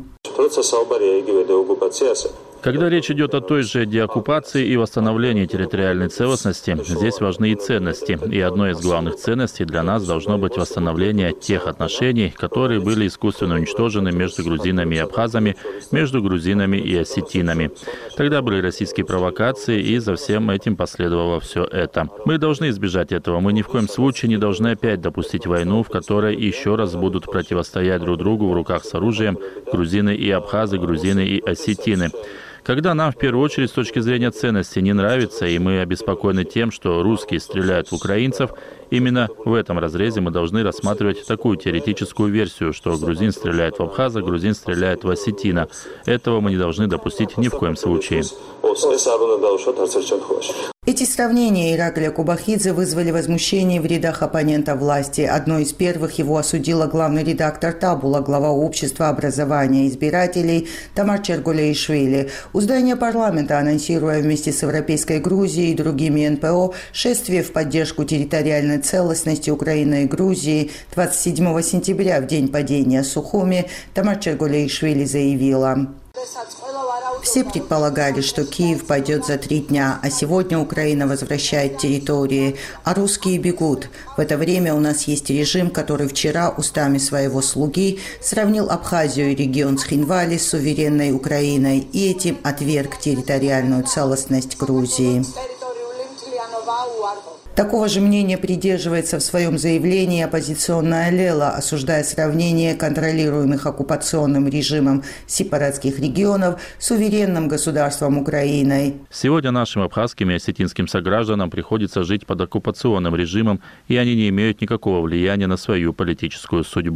Когда речь идет о той же деоккупации и восстановлении территориальной целостности, здесь важны и ценности. И одной из главных ценностей для нас должно быть восстановление тех отношений, которые были искусственно уничтожены между грузинами и абхазами, между грузинами и осетинами. Тогда были российские провокации, и за всем этим последовало все это. Мы должны избежать этого. Мы ни в коем случае не должны опять допустить войну, в которой еще раз будут противостоять друг другу в руках с оружием грузины и абхазы, грузины и осетины. Когда нам, в первую очередь, с точки зрения ценностей не нравится, и мы обеспокоены тем, что русские стреляют в украинцев, именно в этом разрезе мы должны рассматривать такую теоретическую версию, что грузин стреляет в абхаза, грузин стреляет в осетина. Этого мы не должны допустить ни в коем случае.
Эти сравнения Ираклия Кабахидзе вызвали возмущение в рядах оппонента власти. Одной из первых его осудила главный редактор Табула, глава общества образования избирателей Тамар Чергулеишвили. У здания парламента, анонсируя вместе с Европейской Грузией и другими эн пэ о шествие в поддержку территориальной целостности Украины и Грузии двадцать седьмого сентября, в день падения Сухуми, Тамар Чергулеишвили заявила: все предполагали, что Киев пойдет за три дня, а сегодня Украина возвращает территории, а русские бегут. В это время у нас есть режим, который вчера устами своего слуги сравнил Абхазию и регион Цхинвали с суверенной Украиной и этим отверг территориальную целостность Грузии. Такого же мнения придерживается в своем заявлении оппозиционная Лела, осуждая сравнение контролируемых оккупационным режимом сепаратских регионов с суверенным государством Украиной.
Сегодня нашим абхазским и осетинским согражданам приходится жить под оккупационным режимом, и они не имеют никакого влияния на свою политическую судьбу.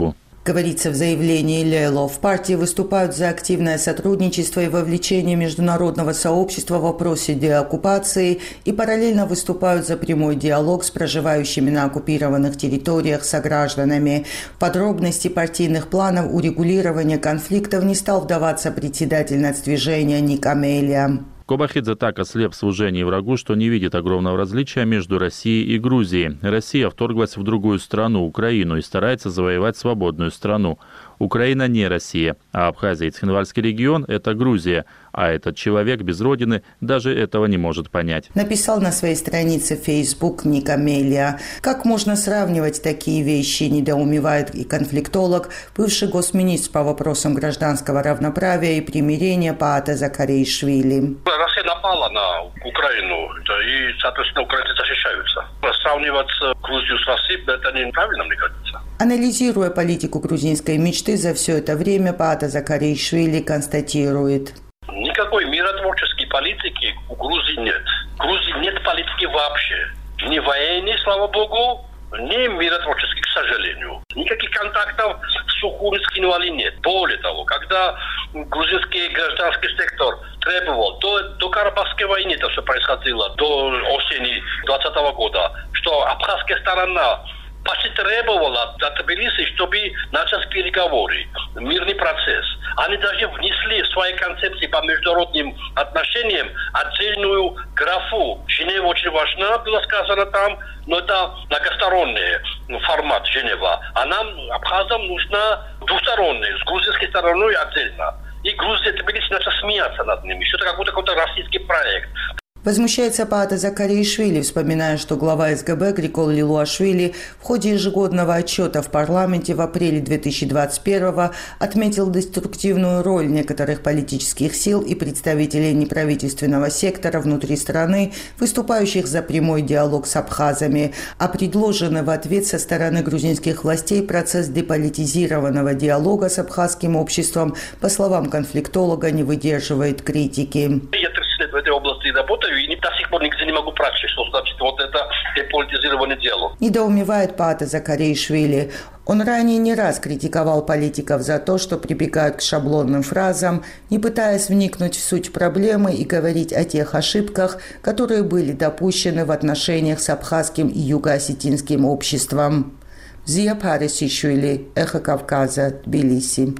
Говорится в заявлении ЛЕЛО, в партии выступают за активное сотрудничество и вовлечение международного сообщества в вопросе деоккупации и параллельно выступают за прямой диалог с проживающими на оккупированных территориях согражданами. В подробности партийных планов урегулирования конфликтов не стал вдаваться председатель нацдвижения Ник Амелия.
Кобахидзе так ослеп в служении врагу, что не видит огромного различия между Россией и Грузией. Россия вторглась в другую страну, Украину, и старается завоевать свободную страну. Украина не Россия, а Абхазия и Цхинвальский регион – это Грузия. А этот человек без родины даже этого не может понять.
Написал на своей странице в Facebook Ник Амелия. Как можно сравнивать такие вещи, недоумевает и конфликтолог, бывший госминистр по вопросам гражданского равноправия и примирения Паата Закаришвили.
Россия напала на Украину, и, соответственно, украинцы защищаются. Сравнивать Грузию с Россией – это неправильно, мне кажется.
Анализируя политику грузинской мечты за все это время, Паата Закаришвили констатирует.
Никакой миротворческой политики у Грузии нет. В Грузии нет политики вообще. Ни военной, слава богу, ни миротворческой, к сожалению. Никаких контактов с Сухуми, с Цхинвали нет. Более того, когда грузинский гражданский сектор требовал, до, до Карабахской войны это все происходило, до осени двадцатого года, что абхазская сторона почти требовала от Тбилиси, чтобы начать переговоры, мирный процесс. Они даже внесли в свои концепции по международным отношениям отдельную графу. Женева очень важна, было сказано там, но это многосторонний формат Женева. А нам, абхазам, нужна двусторонняя, с грузинской стороной отдельно. И Грузия, Тбилиси начала смеяться над ними, что это какой-то какой-то российский проект.
Возмущается Паата Закаришвили, вспоминая, что глава СГБ Григол Лилуашвили в ходе ежегодного отчета в парламенте в апреле две тысячи двадцать первого отметил деструктивную роль некоторых политических сил и представителей неправительственного сектора внутри страны, выступающих за прямой диалог с абхазами, а предложенный в ответ со стороны грузинских властей процесс деполитизированного диалога с абхазским обществом, по словам конфликтолога, не выдерживает критики.
В этой области работаю, и до сих пор нигде не могу прочесть, что значит вот это деполитизированное дело.
Недоумевает Паата Закаришвили. Он ранее не раз критиковал политиков за то, что прибегают к шаблонным фразам, не пытаясь вникнуть в суть проблемы и говорить о тех ошибках, которые были допущены в отношениях с абхазским и юго-осетинским обществом. Зия Парисишвили, Эхо Кавказа, Тбилиси.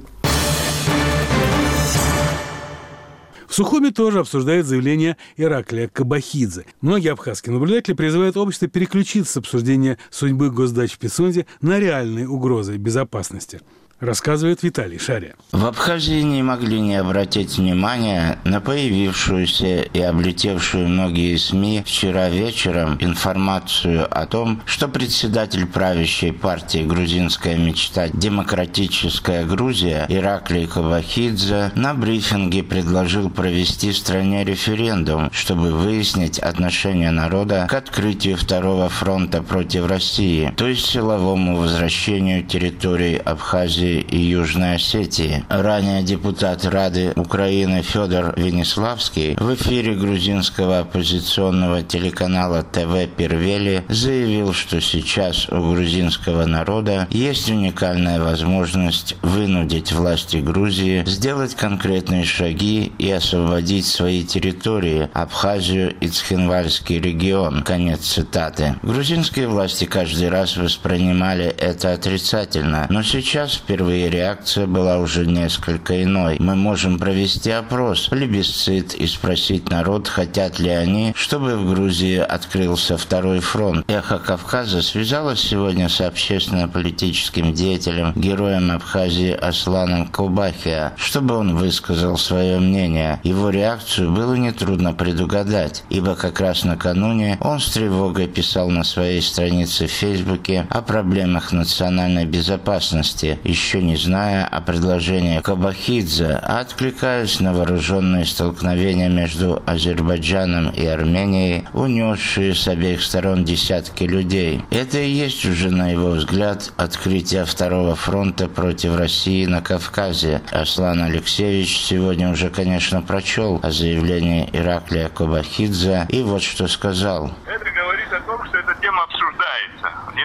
В Сухуми тоже обсуждают заявление Ираклия Кобахидзе. Многие абхазские наблюдатели призывают общество переключиться с обсуждения судьбы госдач в Пицунде на реальные угрозы безопасности. Рассказывает Виталий Шария.
В Абхазии не могли не обратить внимания на появившуюся и облетевшую многие СМИ вчера вечером информацию о том, что председатель правящей партии «Грузинская мечта. Демократическая Грузия» Ираклий Кобахидзе на брифинге предложил провести в стране референдум, чтобы выяснить отношение народа к открытию второго фронта против России, то есть силовому возвращению территорий Абхазии и Южной Осетии. Ранее депутат Рады Украины Федор Венеславский в эфире грузинского оппозиционного телеканала ТВ Первели заявил, что сейчас у грузинского народа есть уникальная возможность вынудить власти Грузии сделать конкретные шаги и освободить свои территории, Абхазию и Цхинвальский регион. Конец цитаты. Грузинские власти каждый раз воспринимали это отрицательно, но сейчас в Впервые реакция была уже несколько иной. Мы можем провести опрос, плебисцит и спросить народ, хотят ли они, чтобы в Грузии открылся второй фронт. Эхо Кавказа связалось сегодня с общественно-политическим деятелем, героем Абхазии Асланом Кобахия, чтобы он высказал свое мнение. Его реакцию было нетрудно предугадать, ибо как раз накануне он с тревогой писал на своей странице в Фейсбуке о проблемах национальной безопасности, еще не зная о предложении Кобахидзе, а откликаясь на вооруженные столкновения между Азербайджаном и Арменией, унесшие с обеих сторон десятки людей. Это и есть уже, на его взгляд, открытие второго фронта против России на Кавказе. Аслан Алексеевич сегодня уже, конечно, прочел о заявлении Ираклия Кобахидзе и вот что сказал.
Это говорит о том, что эта тема обсуждается. Не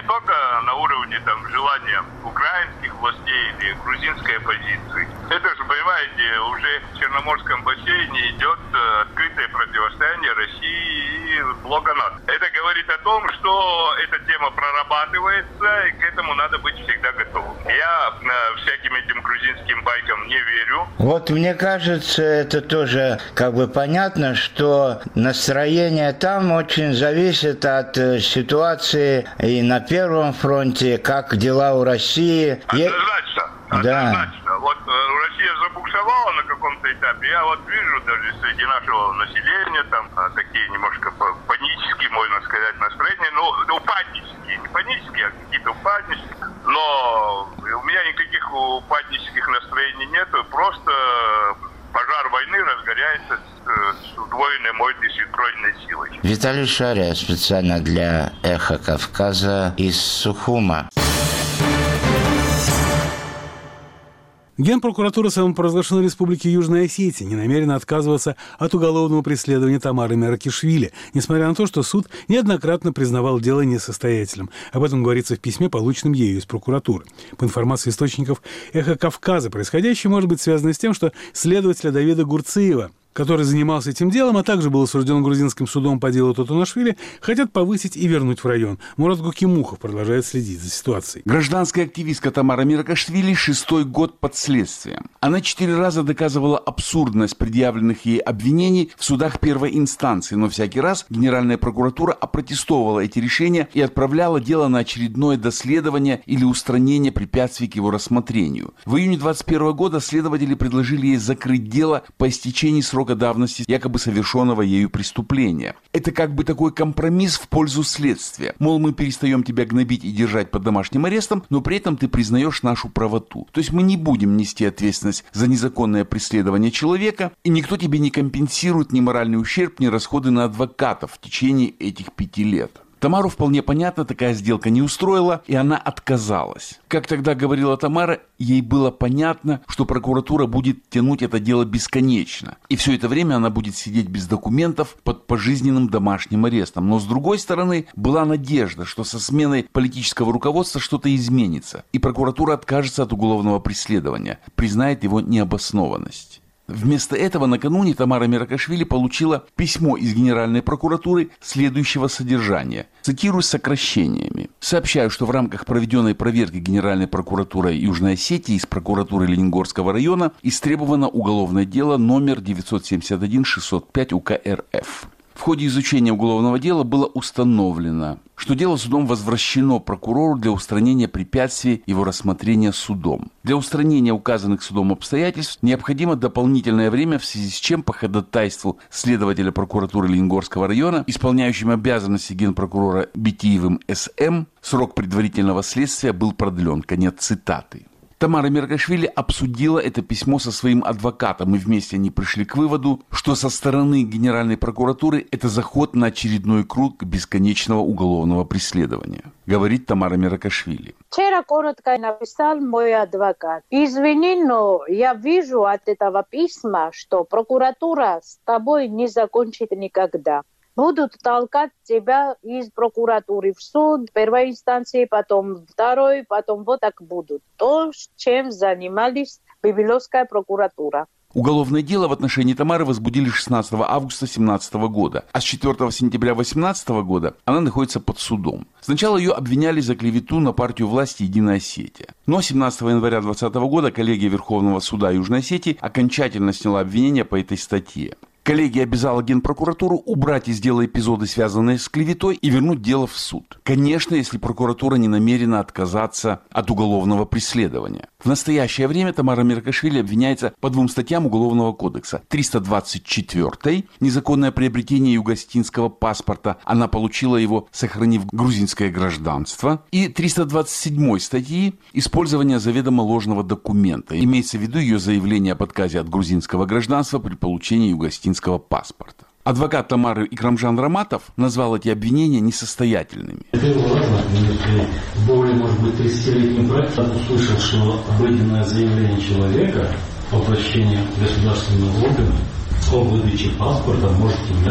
не только на уровне там желания украинских властей или грузинской оппозиции. Это же, понимаете, уже в Черноморском бассейне идет открытое противостояние России и блока НАТО. Это говорит о том, что эта тема прорабатывается, и к этому надо быть всегда готовым. Я всяким этим грузинским байкам не верю.
Вот мне кажется, это тоже как бы понятно, что настроение там очень зависит от ситуации и на Первом фронте, как дела у России.
Однозначно. Однозначно.
Да.
Вот Россия забуксовала на каком-то этапе. Я вот вижу даже среди нашего населения там такие немножко панические, можно сказать, настроения. Ну, упаднические. Не панические, а какие-то упаднические. Но у меня никаких упаднических настроений нету. Просто пожар войны разгоряется с удвоенной мощностью, тройной силой.
Виталий Шария специально для «Эхо Кавказа» из Сухума.
Генпрокуратура самопровозглашенной Республики Южная Осетия не намерена отказываться от уголовного преследования Тамары Меркишвили, несмотря на то, что суд неоднократно признавал дело несостоятельным. Об этом говорится в письме, полученном ею из прокуратуры. По информации источников «Эхо Кавказа», происходящее может быть связано с тем, что следователя Давида Гурциева, который занимался этим делом, а также был осужден грузинским судом по делу Тутунашвили, хотят повысить и вернуть в район. Мурат Гукимухов продолжает следить за ситуацией.
Гражданская активистка Тамара Меркишвили шестой год под следствием. Она четыре раза доказывала абсурдность предъявленных ей обвинений в судах первой инстанции, но всякий раз Генеральная прокуратура опротестовывала эти решения и отправляла дело на очередное доследование или устранение препятствий к его рассмотрению. В июне двадцать первого года следователи предложили ей закрыть дело по истечении срока давности якобы совершенного ею преступления. Это как бы такой компромисс в пользу следствия. Мол, мы перестаем тебя гнобить и держать под домашним арестом, но при этом ты признаешь нашу правоту. То есть мы не будем нести ответственность за незаконное преследование человека, и никто тебе не компенсирует ни моральный ущерб, ни расходы на адвокатов в течение этих пяти лет. Тамару вполне понятно, такая сделка не устроила, и она отказалась. Как тогда говорила Тамара, ей было понятно, что прокуратура будет тянуть это дело бесконечно. И все это время она будет сидеть без документов под пожизненным домашним арестом. Но с другой стороны, была надежда, что со сменой политического руководства что-то изменится, и прокуратура откажется от уголовного преследования, признает его необоснованность. Вместо этого накануне Тамара Меркишвили получила письмо из Генеральной прокуратуры следующего содержания. Цитирую с сокращениями. «Сообщаю, что в рамках проведенной проверки Генеральной прокуратуры Южной Осетии из прокуратуры Ленингорского района истребовано уголовное дело номер девятьсот семьдесят один шестьсот пять УК РФ. В ходе изучения уголовного дела было установлено, что дело судом возвращено прокурору для устранения препятствий его рассмотрения судом. Для устранения указанных судом обстоятельств необходимо дополнительное время, в связи с чем по ходатайству следователя прокуратуры Ленингорского района, исполняющим обязанности генпрокурора Битиевым С.М., срок предварительного следствия был продлен». Конец цитаты. Тамара Меркишвили обсудила это письмо со своим адвокатом, и вместе они пришли к выводу, что со стороны Генеральной прокуратуры это заход на очередной круг бесконечного уголовного преследования, говорит Тамара Меркишвили.
Вчера коротко написал мой адвокат. Извини, но я вижу от этого письма, что прокуратура с тобой не закончит никогда. Будут толкать тебя из прокуратуры в суд, первой инстанции, потом второй, потом вот так будут. То, чем занимались Бибилевская прокуратура.
Уголовное дело в отношении Тамары возбудили шестнадцатого августа две тысячи семнадцатого года, а с четвёртого сентября две тысячи восемнадцатого года она находится под судом. Сначала ее обвиняли за клевету на партию власти «Единая Осетия». Но семнадцатого января две тысячи двадцатого года коллегия Верховного суда Южной Осетии окончательно сняла обвинение по этой статье. Коллегия обязала Генпрокуратуру убрать из дела эпизоды, связанные с клеветой, и вернуть дело в суд. Конечно, если прокуратура не намерена отказаться от уголовного преследования. В настоящее время Тамара Меркишвили обвиняется по двум статьям Уголовного кодекса. триста двадцать четвёртой – незаконное приобретение югославского паспорта. Она получила его, сохранив грузинское гражданство. И триста двадцать седьмой статьи – использование заведомо ложного документа. Имеется в виду ее заявление об отказе от грузинского гражданства при получении югославского паспорта. Адвокат Тамары Икрамжан Раматов назвал эти обвинения несостоятельными.
В более, может быть, тридцатилетнем практике услышал, что обыденное заявление человека о обращении государственного органа о выдаче паспорта может являться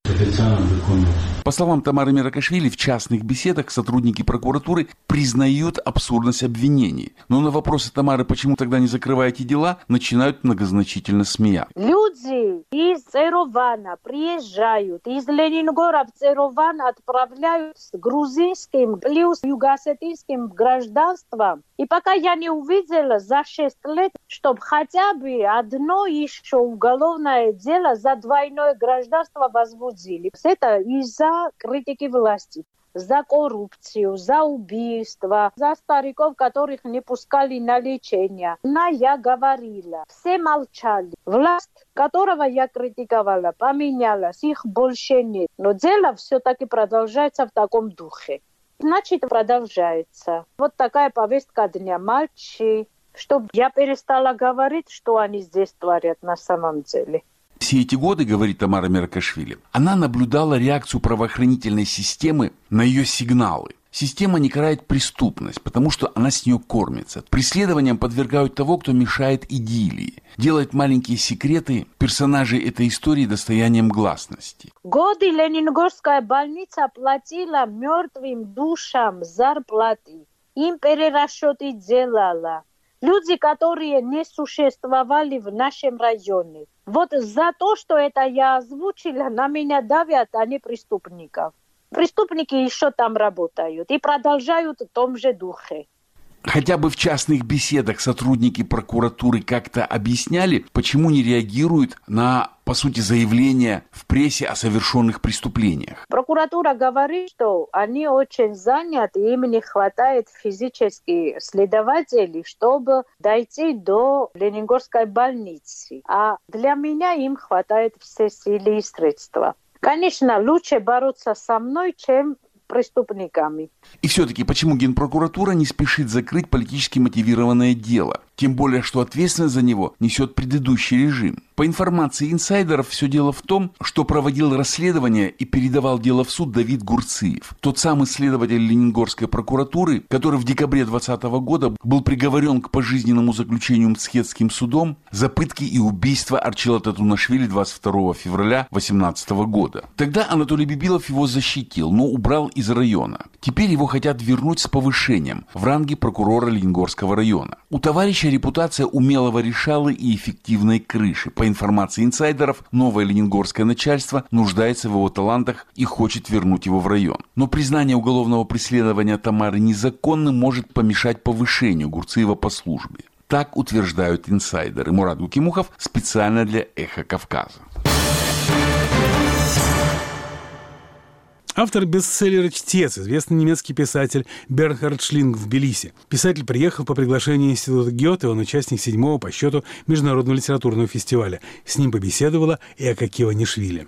Официальный документ.
По словам Тамары Миракашвили, в частных беседах сотрудники прокуратуры признают абсурдность обвинений. Но на вопросы Тамары, почему тогда не закрываете дела, начинают многозначительно смеяться.
Люди из Еревана приезжают, из Ленинграда в Ереван отправляют с грузинским плюс югославским гражданством. И пока я не увидела за шесть лет, чтобы хотя бы одно еще уголовное дело за двойное гражданство возбудили. Это из-за критики власти, за коррупцию, за убийство, за стариков, которых не пускали на лечение. Но я говорила, все молчали. Власть, которого я критиковала, поменялась, их больше нет. Но дело все-таки продолжается в таком духе. Значит, продолжается. Вот такая повестка дня. Молчи, чтобы я перестала говорить, что они здесь творят на самом деле.
Все эти годы, говорит Тамара Миракашвили, она наблюдала реакцию правоохранительной системы на ее сигналы. Система не карает преступность, потому что она с нее кормится. Преследованиям подвергают того, кто мешает идиллии. Делает маленькие секреты персонажей этой истории достоянием гласности.
Годы Ленинградская больница платила мертвым душам зарплаты. Им перерасчеты делала. Люди, которые не существовали в нашем районе. Вот за то, что это я озвучила, на меня давят, а не преступников. Преступники еще там работают и продолжают в том же духе.
Хотя бы в частных беседах сотрудники прокуратуры как-то объясняли, почему не реагируют на, по сути, заявления в прессе о совершенных преступлениях.
Прокуратура говорит, что они очень заняты, им не хватает физических следователей, чтобы дойти до Ленинградской больницы. А для меня им хватает все силы и средства. Конечно, лучше бороться со мной, чем преступниками.
И все-таки, почему Генпрокуратура не спешит закрыть политически мотивированное дело? Тем более, что ответственность за него несет предыдущий режим. По информации инсайдеров, все дело в том, что проводил расследование и передавал дело в суд Давид Гурциев. Тот самый следователь Ленингорской прокуратуры, который в декабре двадцатого года был приговорен к пожизненному заключению Мцхетским судом за пытки и убийство Арчила Татунашвили двадцать второго февраля две тысячи восемнадцатого года. Тогда Анатолий Бибилов его защитил, но убрал из района. Теперь его хотят вернуть с повышением в ранге прокурора Ленингорского района. У товарища репутация умелого решалы и эффективной крыши. По информации инсайдеров, новое ленингорское начальство нуждается в его талантах и хочет вернуть его в район. Но признание уголовного преследования Тамары незаконным может помешать повышению Гурциева по службе. Так утверждают инсайдеры. Мурат Гукимухов специально для «Эхо Кавказа».
Автор бестселлера «Чтец», известный немецкий писатель Бернхард Шлинг в Тбилиси. Писатель приехал по приглашению Института Гёте, он участник седьмого по счету Международного литературного фестиваля. С ним побеседовала Эка Киванишвили.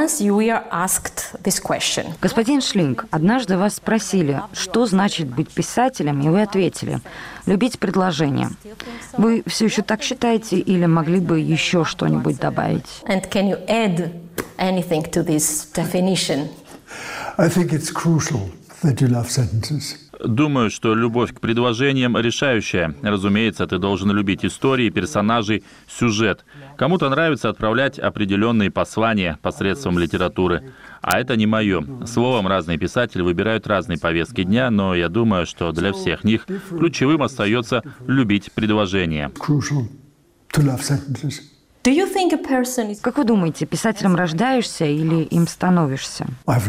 Господин Шлинг, однажды вас спросили, что значит быть писателем, и вы ответили – любить предложение. Вы все еще так считаете или могли бы еще что-нибудь добавить?
I think it's crucial that you love sentences.
Думаю, что любовь к предложениям решающая. Разумеется, ты должен любить истории, персонажей, сюжет. Кому-то нравится отправлять определенные послания посредством литературы. А это не мое. Словом, разные писатели выбирают разные повестки дня, но я думаю, что для всех них ключевым остается любить предложения.
Как вы думаете, писателем рождаешься или им становишься?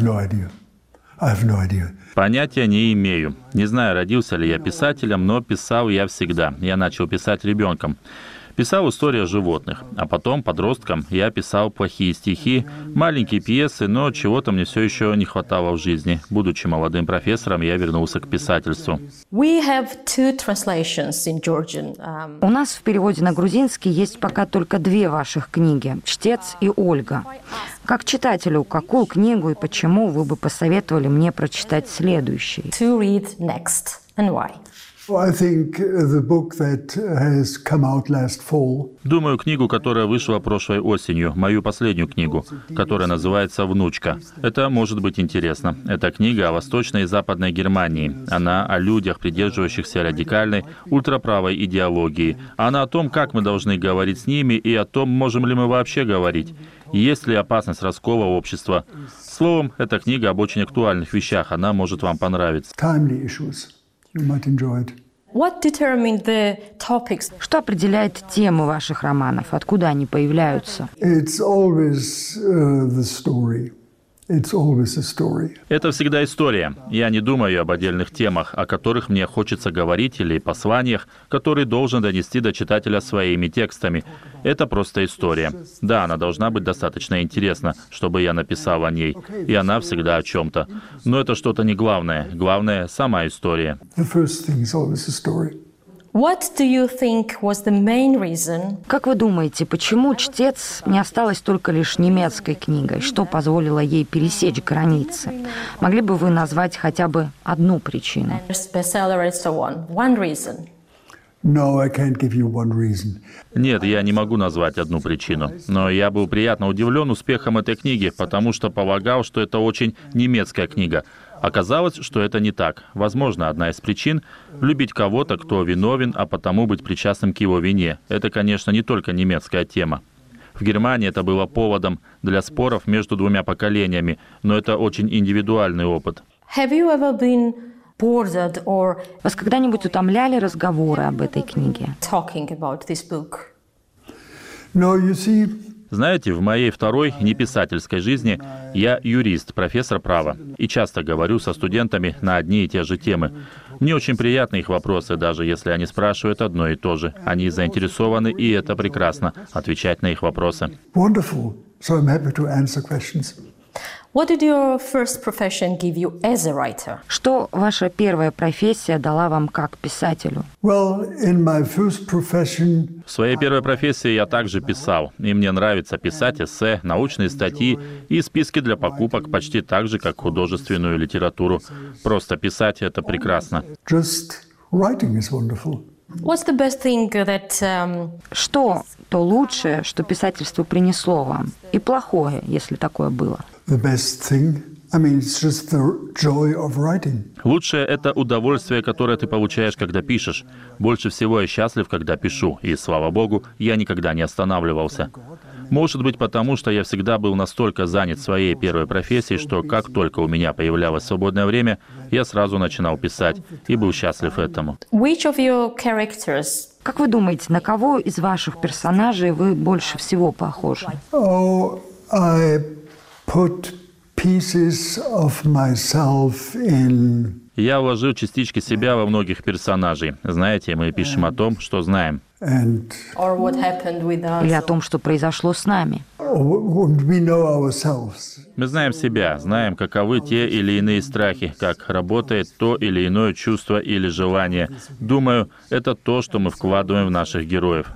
Понятия не имею. Не знаю, родился ли я писателем, но писал я всегда. Я начал писать ребенком. Писал истории о животных, а потом, подростком, я писал плохие стихи, маленькие пьесы, но чего-то мне все еще не хватало в жизни. Будучи молодым профессором, я вернулся к писательству.
У нас в переводе на грузинский есть пока только две ваших книги «Чтец» и «Ольга». Как читателю, какую книгу и почему вы бы посоветовали мне прочитать следующей?
Думаю, книгу, которая вышла прошлой осенью, мою последнюю книгу, которая называется «Внучка». Это может быть интересно. Это книга о Восточной и Западной Германии. Она о людях, придерживающихся радикальной, ультраправой идеологии. Она о том, как мы должны говорить с ними и о том, можем ли мы вообще говорить. Есть ли опасность раскола общества? Словом, эта книга об очень актуальных вещах. Она может вам понравиться.
Что определяет темы ваших романов? Откуда они появляются?
Это всегда история. Я не думаю об отдельных темах, о которых мне хочется говорить, или посланиях, которые должен донести до читателя своими текстами. Это просто история. Да, она должна быть достаточно интересна, чтобы я написал о ней. И она всегда о чем-то. Но это что-то не главное. Главное — сама история.
Как вы думаете, почему «Чтец» не осталась только лишь немецкой книгой? Что позволило ей пересечь границы? Могли бы вы назвать хотя бы одну причину?
Нет, я не могу назвать одну причину. Но я был приятно удивлен успехом этой книги, потому что полагал, что это очень немецкая книга. Оказалось, что это не так. Возможно, одна из причин — любить кого-то, кто виновен, а потому быть причастным к его вине. Это, конечно, не только немецкая тема. В Германии это было поводом для споров между двумя поколениями, но это очень индивидуальный опыт.
Вас когда-нибудь утомляли разговоры об этой книге?
Знаете, в моей второй неписательской жизни я юрист, профессор права, и часто говорю со студентами на одни и те же темы. Мне очень приятны их вопросы, даже если они спрашивают одно и то же. Они заинтересованы, и это прекрасно, отвечать на их вопросы.
Что ваша первая профессия дала вам как писателю?
В своей первой профессии я также писал, и мне нравится писать эссе, научные статьи и списки для покупок почти так же, как художественную литературу. Просто писать — это прекрасно.
Что то лучшее, что писательство принесло вам, и плохое, если такое было?
Лучшее — это удовольствие, которое ты получаешь, когда пишешь. Больше всего я счастлив, когда пишу, и, слава богу, я никогда не останавливался. Может быть, потому что я всегда был настолько занят своей первой профессией, что как только у меня появлялось свободное время, я сразу начинал писать и был счастлив этому.
Как вы думаете, на кого из ваших персонажей вы больше всего похожи?
Oh, I put pieces of myself in...
Я вложил частички себя во многих персонажей. Знаете, мы пишем о том, что знаем.
Или о том, что произошло с нами.
Мы знаем себя, знаем, каковы те или иные страхи, как работает то или иное чувство или желание. Думаю, это то, что мы вкладываем в наших героев.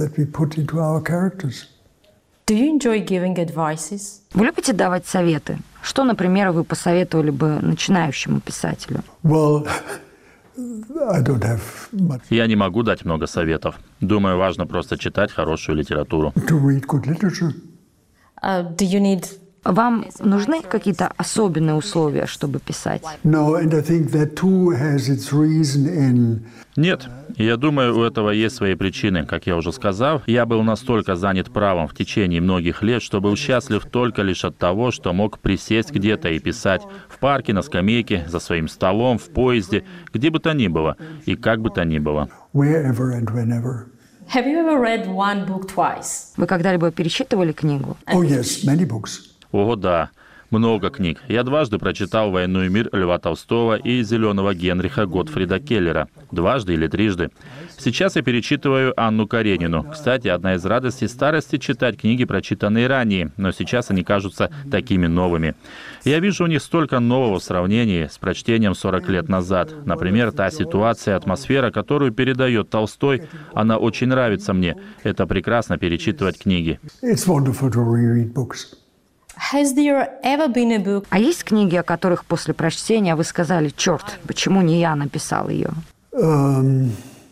Вы любите давать советы? Что, например, вы посоветовали бы начинающему писателю?
Well, I don't have much.
Я не могу дать много советов. Думаю, важно просто читать хорошую литературу.
To read good literature.
Uh, do you need... Вам нужны какие-то особенные условия, чтобы писать?
No, and I think that too has its reason in...
Нет, я думаю, у этого есть свои причины. Как я уже сказал, я был настолько занят правом в течение многих лет, что был счастлив только лишь от того, что мог присесть где-то и писать. В парке, на скамейке, за своим столом, в поезде, где бы то ни было и как бы то ни было.
Wherever and whenever.
Have you ever read one book twice? Вы когда-либо перечитывали книгу?
Oh yes, many books.
О, да. Много книг. Я дважды прочитал «Войну и мир» Льва Толстого и «Зеленого Генриха» Готфрида Келлера. Дважды или трижды. Сейчас я перечитываю Анну Каренину. Кстати, одна из радостей старости — читать книги, прочитанные ранее, но сейчас они кажутся такими новыми. Я вижу у них столько нового в сравнении с прочтением сорок лет назад. Например, та ситуация, атмосфера, которую передает Толстой, она очень нравится мне. Это прекрасно перечитывать книги.
It's wonderful to reread books.
Has there ever been a book? А есть книги, о которых после прочтения вы сказали: «Черт, почему не я написал ее»?
Um,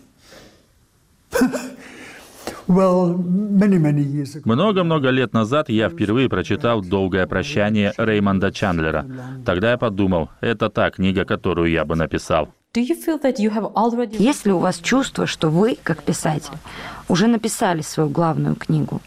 well, many, many years ago.
Много-много лет назад я впервые прочитал «Долгое прощание» Реймонда Чандлера. Тогда я подумал, это та книга, которую я бы написал.
Already... Есть ли у вас чувство, что вы, как писатель, уже написали свою главную книгу?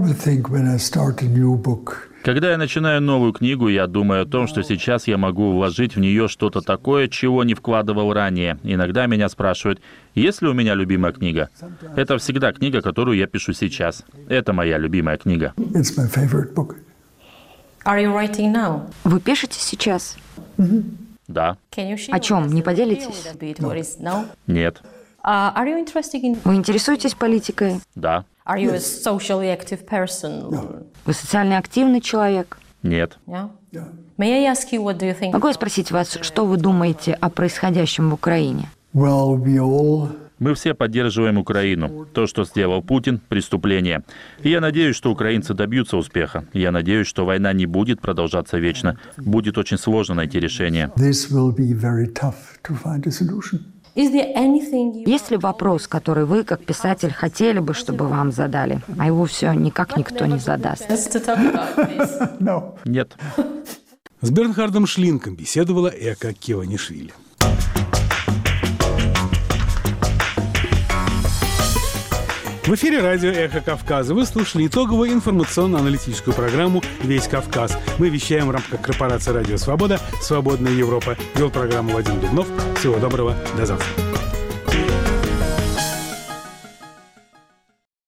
Когда я начинаю новую книгу, я думаю о том, что сейчас я могу вложить в нее что-то такое, чего не вкладывал ранее. Иногда меня спрашивают, есть ли у меня любимая книга? Это всегда книга, которую я пишу сейчас. Это моя любимая книга.
Вы пишете сейчас?
Mm-hmm.
Да.
О чем? Не поделитесь?
Нет.
Вы интересуетесь политикой?
Да.
Вы социально активный человек?
Нет.
Могу я спросить вас, что вы думаете о происходящем в Украине?
Мы все поддерживаем Украину. То, что сделал Путин, преступление. И я надеюсь, что украинцы добьются успеха. Я надеюсь, что война не будет продолжаться вечно. Будет очень сложно найти решение.
Есть ли вопрос, который вы, как писатель, хотели бы, чтобы вам задали, а его все никак никто не задаст?
Нет.
С Бернхардом Шлинком беседовала Эка Киванишвили. В эфире радио «Эхо Кавказа». Вы слушали итоговую информационно-аналитическую программу «Весь Кавказ». Мы вещаем в рамках корпорации «Радио Свобода», «Свободная Европа». Вел программу Вадим Дубнов. Всего доброго. До завтра.